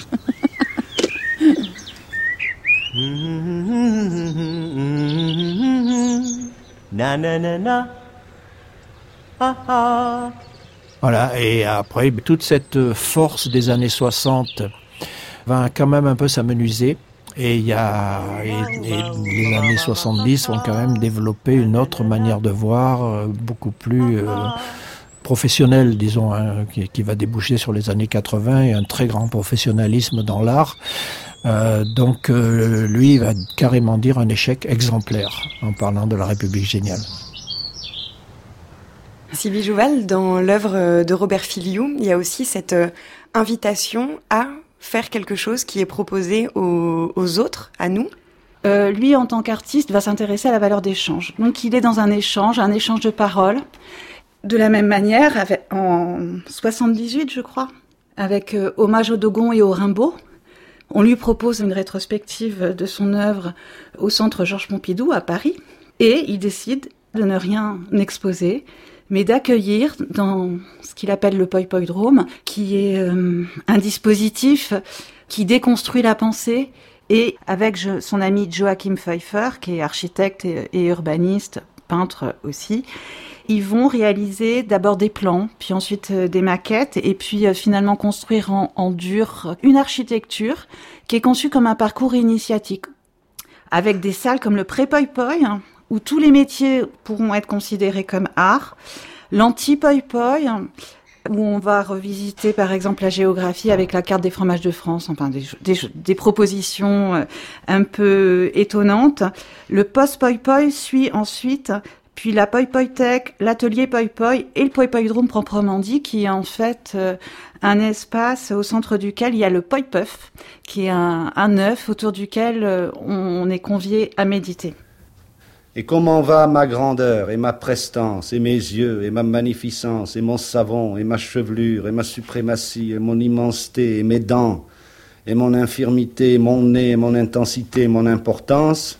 Na na na na. Ah ah. Voilà, et après, toute cette force des années 60 va quand même un peu s'amenuiser. Et les années 70 vont quand même développer une autre manière de voir, beaucoup plus professionnelle, disons, hein, qui va déboucher sur les années 80 et un très grand professionnalisme dans l'art. Donc lui, il va carrément dire un échec exemplaire en parlant de la République géniale. Sylvie Jouval, dans l'œuvre de Robert Filiou, il y a aussi cette invitation à faire quelque chose qui est proposé aux autres, à nous. Lui, en tant qu'artiste, va s'intéresser à la valeur d'échange. Donc il est dans un échange de paroles. De la même manière, en 78, je crois, avec Hommage au Dogon et au Rimbaud, on lui propose une rétrospective de son œuvre au Centre Georges Pompidou à Paris. Et il décide de ne rien exposer, mais d'accueillir dans ce qu'il appelle le Poi-Poi-drome, qui est un dispositif qui déconstruit la pensée, et avec son ami Joachim Pfeiffer, qui est architecte et urbaniste, peintre aussi, ils vont réaliser d'abord des plans, puis ensuite des maquettes, et puis finalement construire en dur une architecture qui est conçue comme un parcours initiatique, avec des salles comme le pré-Poi-Poi, où tous les métiers pourront être considérés comme art, l'anti-Poi-Poi, où on va revisiter par exemple la géographie avec la carte des fromages de France, enfin des propositions un peu étonnantes. Le post-Poi-Poi suit ensuite, puis la Poi-Poi-Tech, l'atelier Poi-Poi et le Poi-Poi-drome proprement dit, qui est en fait un espace au centre duquel il y a le Poi-Puff, qui est un œuf autour duquel on est convié à méditer. Et comment va ma grandeur et ma prestance et mes yeux et ma magnificence et mon savon et ma chevelure et ma suprématie et mon immensité et mes dents et mon infirmité, mon nez et mon intensité et mon importance.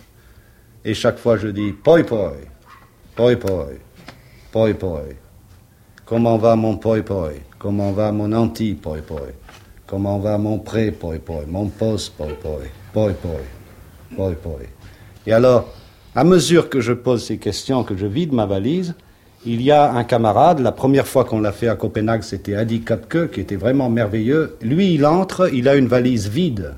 Et chaque fois je dis poi poi, poi poi, poi poi. Comment va mon poi poi? Comment va mon anti poi poi? Comment va mon pré poi poi, mon post poi poi, poi poi, poi poi. Et alors, à mesure que je pose ces questions, que je vide ma valise, il y a un camarade, la première fois qu'on l'a fait à Copenhague, c'était Adi Kapke, qui était vraiment merveilleux. Lui, il entre, il a une valise vide,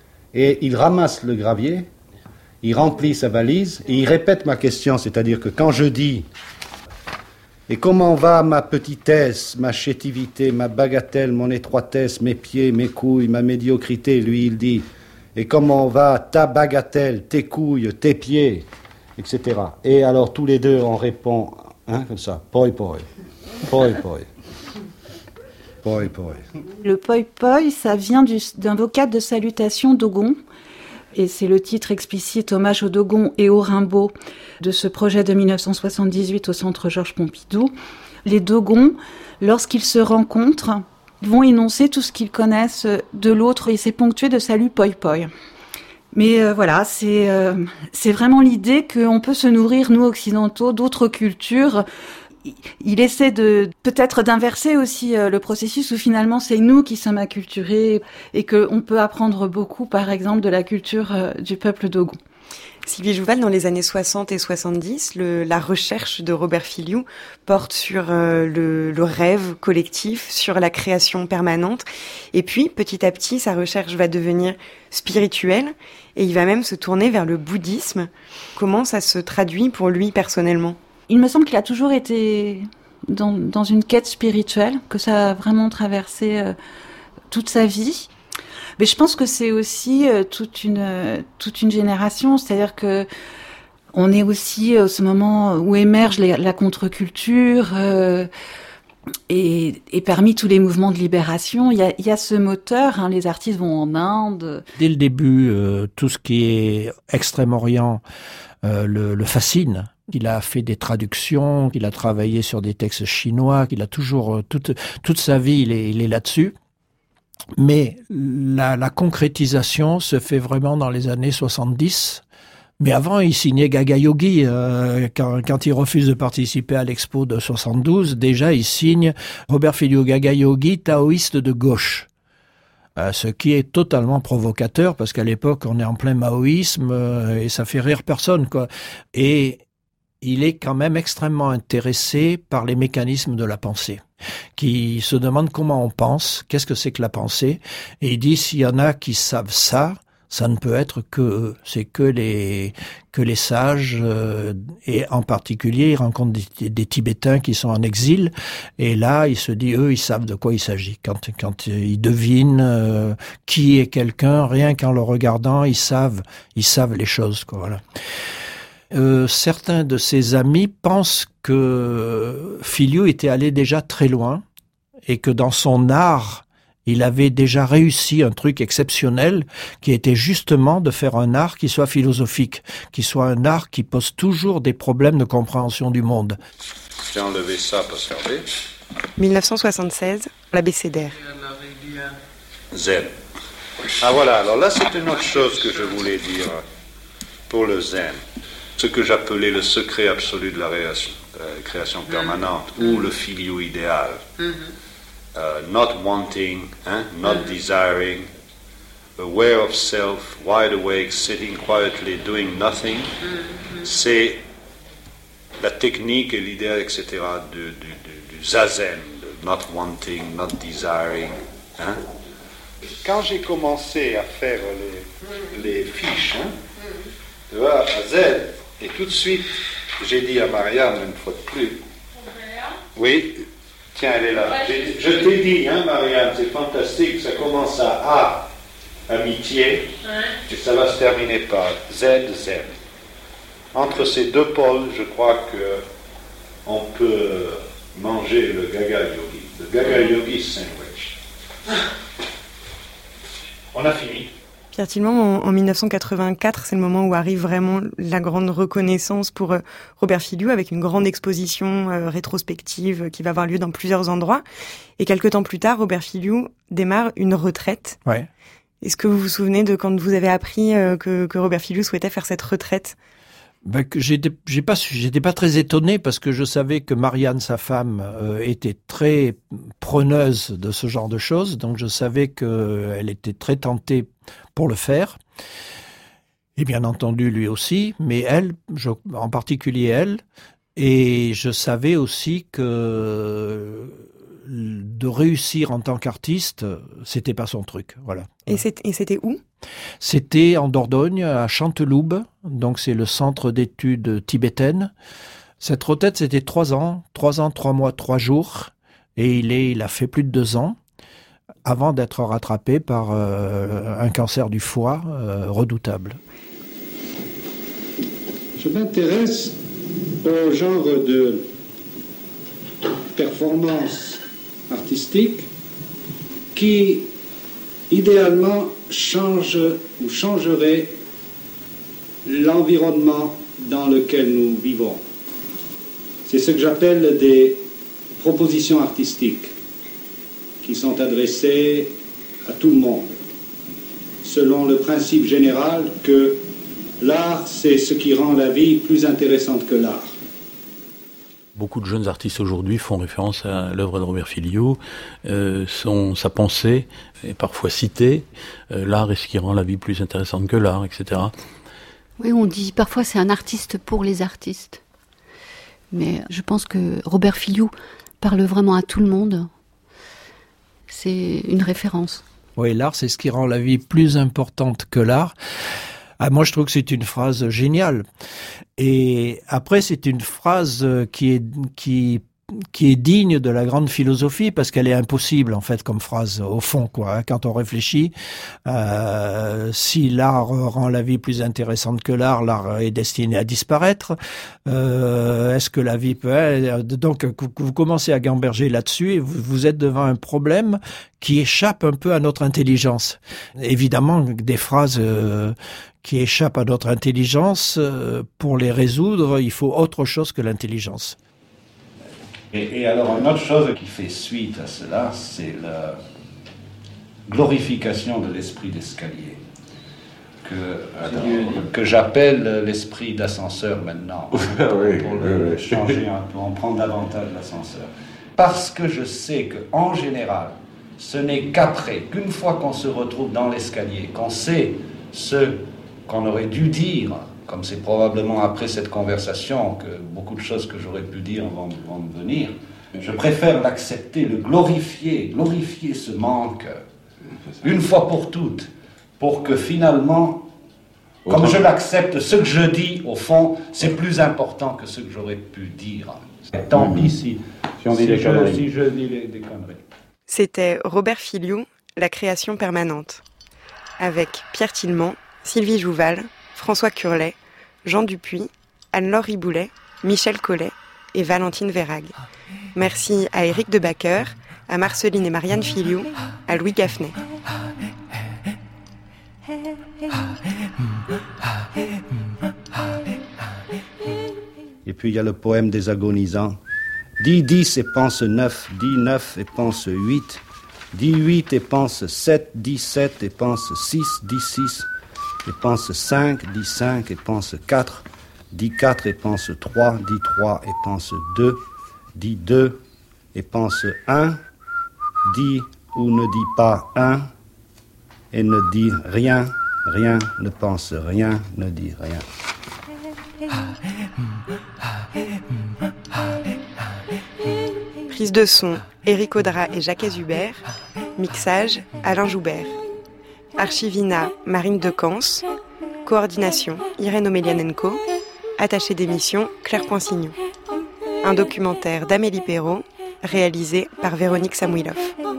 et il ramasse le gravier, il remplit sa valise, et il répète ma question, c'est-à-dire que quand je dis Et comment va ma petitesse, ma chétivité, ma bagatelle, mon étroitesse, mes pieds, mes couilles, ma médiocrité, lui il dit. Et comment va ta bagatelle, tes couilles, tes pieds, etc. Et alors tous les deux on répond, comme ça, poi poi, poi poi. Poi poi. Le poi poi, ça vient d'un vocable de salutation Dogon. Et c'est le titre explicite hommage au Dogon et au Rimbaud de ce projet de 1978 au Centre Georges Pompidou. Les Dogons, lorsqu'ils se rencontrent, vont énoncer tout ce qu'ils connaissent de l'autre et c'est ponctué de salut poi poi. Mais voilà, c'est vraiment l'idée qu'on peut se nourrir, nous occidentaux, d'autres cultures. Il essaie peut-être d'inverser aussi le processus où finalement c'est nous qui sommes acculturés et qu'on peut apprendre beaucoup, par exemple, de la culture du peuple dogon. Sylvie Jouval, dans les années 60 et 70, la recherche de Robert Filliou porte sur le rêve collectif, sur la création permanente. Et puis, petit à petit, sa recherche va devenir spirituelle et il va même se tourner vers le bouddhisme. Comment ça se traduit pour lui personnellement ? Il me semble qu'il a toujours été dans une quête spirituelle, que ça a vraiment traversé toute sa vie. Mais je pense que c'est aussi toute une génération, c'est-à-dire que on est aussi ce moment où émerge la contre-culture et parmi tous les mouvements de libération, il y a ce moteur. Les artistes vont en Inde. Dès le début, tout ce qui est Extrême-Orient le fascine. Il a fait des traductions, il a travaillé sur des textes chinois, qu'il a toujours toute sa vie, il est là-dessus. Mais la concrétisation se fait vraiment dans les années 70. Mais avant, il signait Gaga Yogi. Quand il refuse de participer à l'expo de 72, déjà, il signe Robert Filliou Gaga Yogi, taoïste de gauche. Ce qui est totalement provocateur, parce qu'à l'époque, on est en plein maoïsme et ça fait rire personne, quoi. Et il est quand même extrêmement intéressé par les mécanismes de la pensée, qui se demande comment on pense, qu'est-ce que c'est que la pensée, et il dit s'il y en a qui savent ça ne peut être que eux, c'est que les sages, et en particulier il rencontre des Tibétains qui sont en exil, et là il se dit eux ils savent de quoi il s'agit, quand ils devinent qui est quelqu'un, rien qu'en le regardant ils savent les choses, quoi, voilà. Certains de ses amis pensent que Filliou était allé déjà très loin et que dans son art, il avait déjà réussi un truc exceptionnel qui était justement de faire un art qui soit philosophique, qui soit un art qui pose toujours des problèmes de compréhension du monde. J'ai enlevé ça pour servir. 1976, l'abécédaire. Zen. Ah voilà, alors là c'est une autre chose que je voulais dire pour le zen. Ce que j'appelais le secret absolu de la création permanente, ou le Filliou idéal. Not wanting, not desiring, aware of self, wide awake, sitting quietly, doing nothing. C'est la technique et l'idéal, etc., du zazen, de not wanting, not desiring. Quand j'ai commencé à faire les fiches, de A à Z, et tout de suite, j'ai dit à Marianne, une fois de plus, oui, tiens, elle est là. Je t'ai dit, Marianne, c'est fantastique, ça commence à A, amitié, et ça va se terminer par Z. Entre ces deux pôles, je crois qu'on peut manger le Gaga Yogi, le Gaga Yogi sandwich. On a fini. Pierre Tillemans, en 1984, c'est le moment où arrive vraiment la grande reconnaissance pour Robert Filliou, avec une grande exposition rétrospective qui va avoir lieu dans plusieurs endroits. Et quelques temps plus tard, Robert Filliou démarre une retraite. Ouais. Est-ce que vous vous souvenez de quand vous avez appris que Robert Filliou souhaitait faire cette retraite ? J'étais pas très étonné parce que je savais que Marianne, sa femme, était très preneuse de ce genre de choses, donc je savais qu'elle était très tentée pour le faire. Et bien entendu, lui aussi, mais elle, en particulier elle, et je savais aussi que de réussir en tant qu'artiste, c'était pas son truc, voilà. Et c'était où ? C'était en Dordogne, à Chanteloube, donc c'est le centre d'études tibétaines, Cette retraite, c'était 3 ans, 3 mois, 3 jours. Et il a fait plus de 2 ans avant d'être rattrapé par un cancer du foie redoutable. Je m'intéresse au genre de performance artistique qui, idéalement, change ou changerait l'environnement dans lequel nous vivons. C'est ce que j'appelle des propositions artistiques qui sont adressées à tout le monde, selon le principe général que l'art, c'est ce qui rend la vie plus intéressante que l'art. Beaucoup de jeunes artistes aujourd'hui font référence à l'œuvre de Robert Filliou, sa pensée est parfois citée, l'art est ce qui rend la vie plus intéressante que l'art, etc. Oui, on dit parfois c'est un artiste pour les artistes. Mais je pense que Robert Filliou parle vraiment à tout le monde. C'est une référence. Oui, l'art, c'est ce qui rend la vie plus importante que l'art. Ah, moi, je trouve que c'est une phrase géniale. Et après, c'est une phrase qui est digne de la grande philosophie parce qu'elle est impossible, en fait, comme phrase, au fond, quoi. Quand on réfléchit, si l'art rend la vie plus intéressante que l'art est destiné à disparaître. Est-ce que la vie peut... Donc, vous commencez à gamberger là-dessus et vous êtes devant un problème qui échappe un peu à notre intelligence. Évidemment, des phrases qui échappent à notre intelligence, pour les résoudre, il faut autre chose que l'intelligence. Et alors, une autre chose qui fait suite à cela, c'est la glorification de l'esprit d'escalier, que j'appelle l'esprit d'ascenseur maintenant, pour le changer un peu, en prendre davantage l'ascenseur. Parce que je sais qu'en général, ce n'est qu'après, qu'une fois qu'on se retrouve dans l'escalier, qu'on sait ce qu'on aurait dû dire, comme c'est probablement après cette conversation que beaucoup de choses que j'aurais pu dire vont me venir, je préfère l'accepter, le glorifier ce manque, une fois pour toutes, pour que finalement, comme je l'accepte, ce que je dis, au fond, c'est plus important que ce que j'aurais pu dire. Tant pis si je dis des conneries. C'était Robert Filliou, La création permanente, avec Pierre Tillemans, Sylvie Jouval, François Curlet, Jean Dupuis, Anne-Laure Riboulet, Michel Collet et Valentine Verhaeghe. Merci à Éric Debacker, à Marceline et Marianne Filliou, à Louis Gaffney. Et puis il y a le poème des agonisants. Dis 10 et pense 9, dis 9 et pense 8, dis 8 et pense 7, dis 7 et pense 6, dis 6 et pense 5, dis 5 et pense 4, dis 4 et pense 3, dis 3 et pense 2, dis 2 et pense 1, dis ou ne dis pas 1 et ne dis rien, rien, ne pense rien, ne dis rien. Prise de son, Éric Audrat et Jacques Hubert. Mixage, Alain Joubert. Archivina, Marine Decans. Coordination, Irène Omelianenko. Attachée d'émission, Claire Poinsignon. Un documentaire d'Amélie Perrault, réalisé par Véronique Samuilov.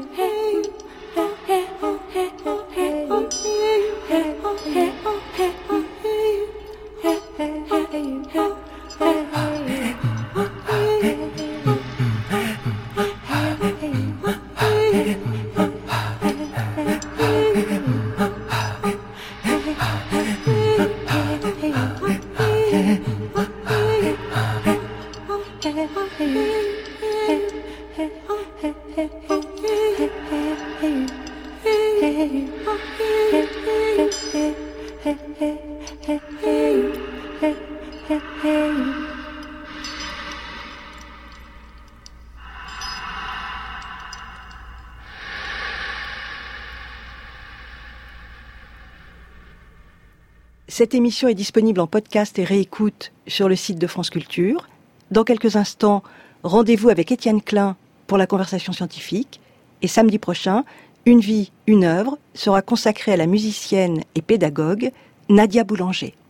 Cette émission est disponible en podcast et réécoute sur le site de France Culture. Dans quelques instants, rendez-vous avec Étienne Klein pour la conversation scientifique. Et samedi prochain, Une vie, une œuvre sera consacrée à la musicienne et pédagogue Nadia Boulanger.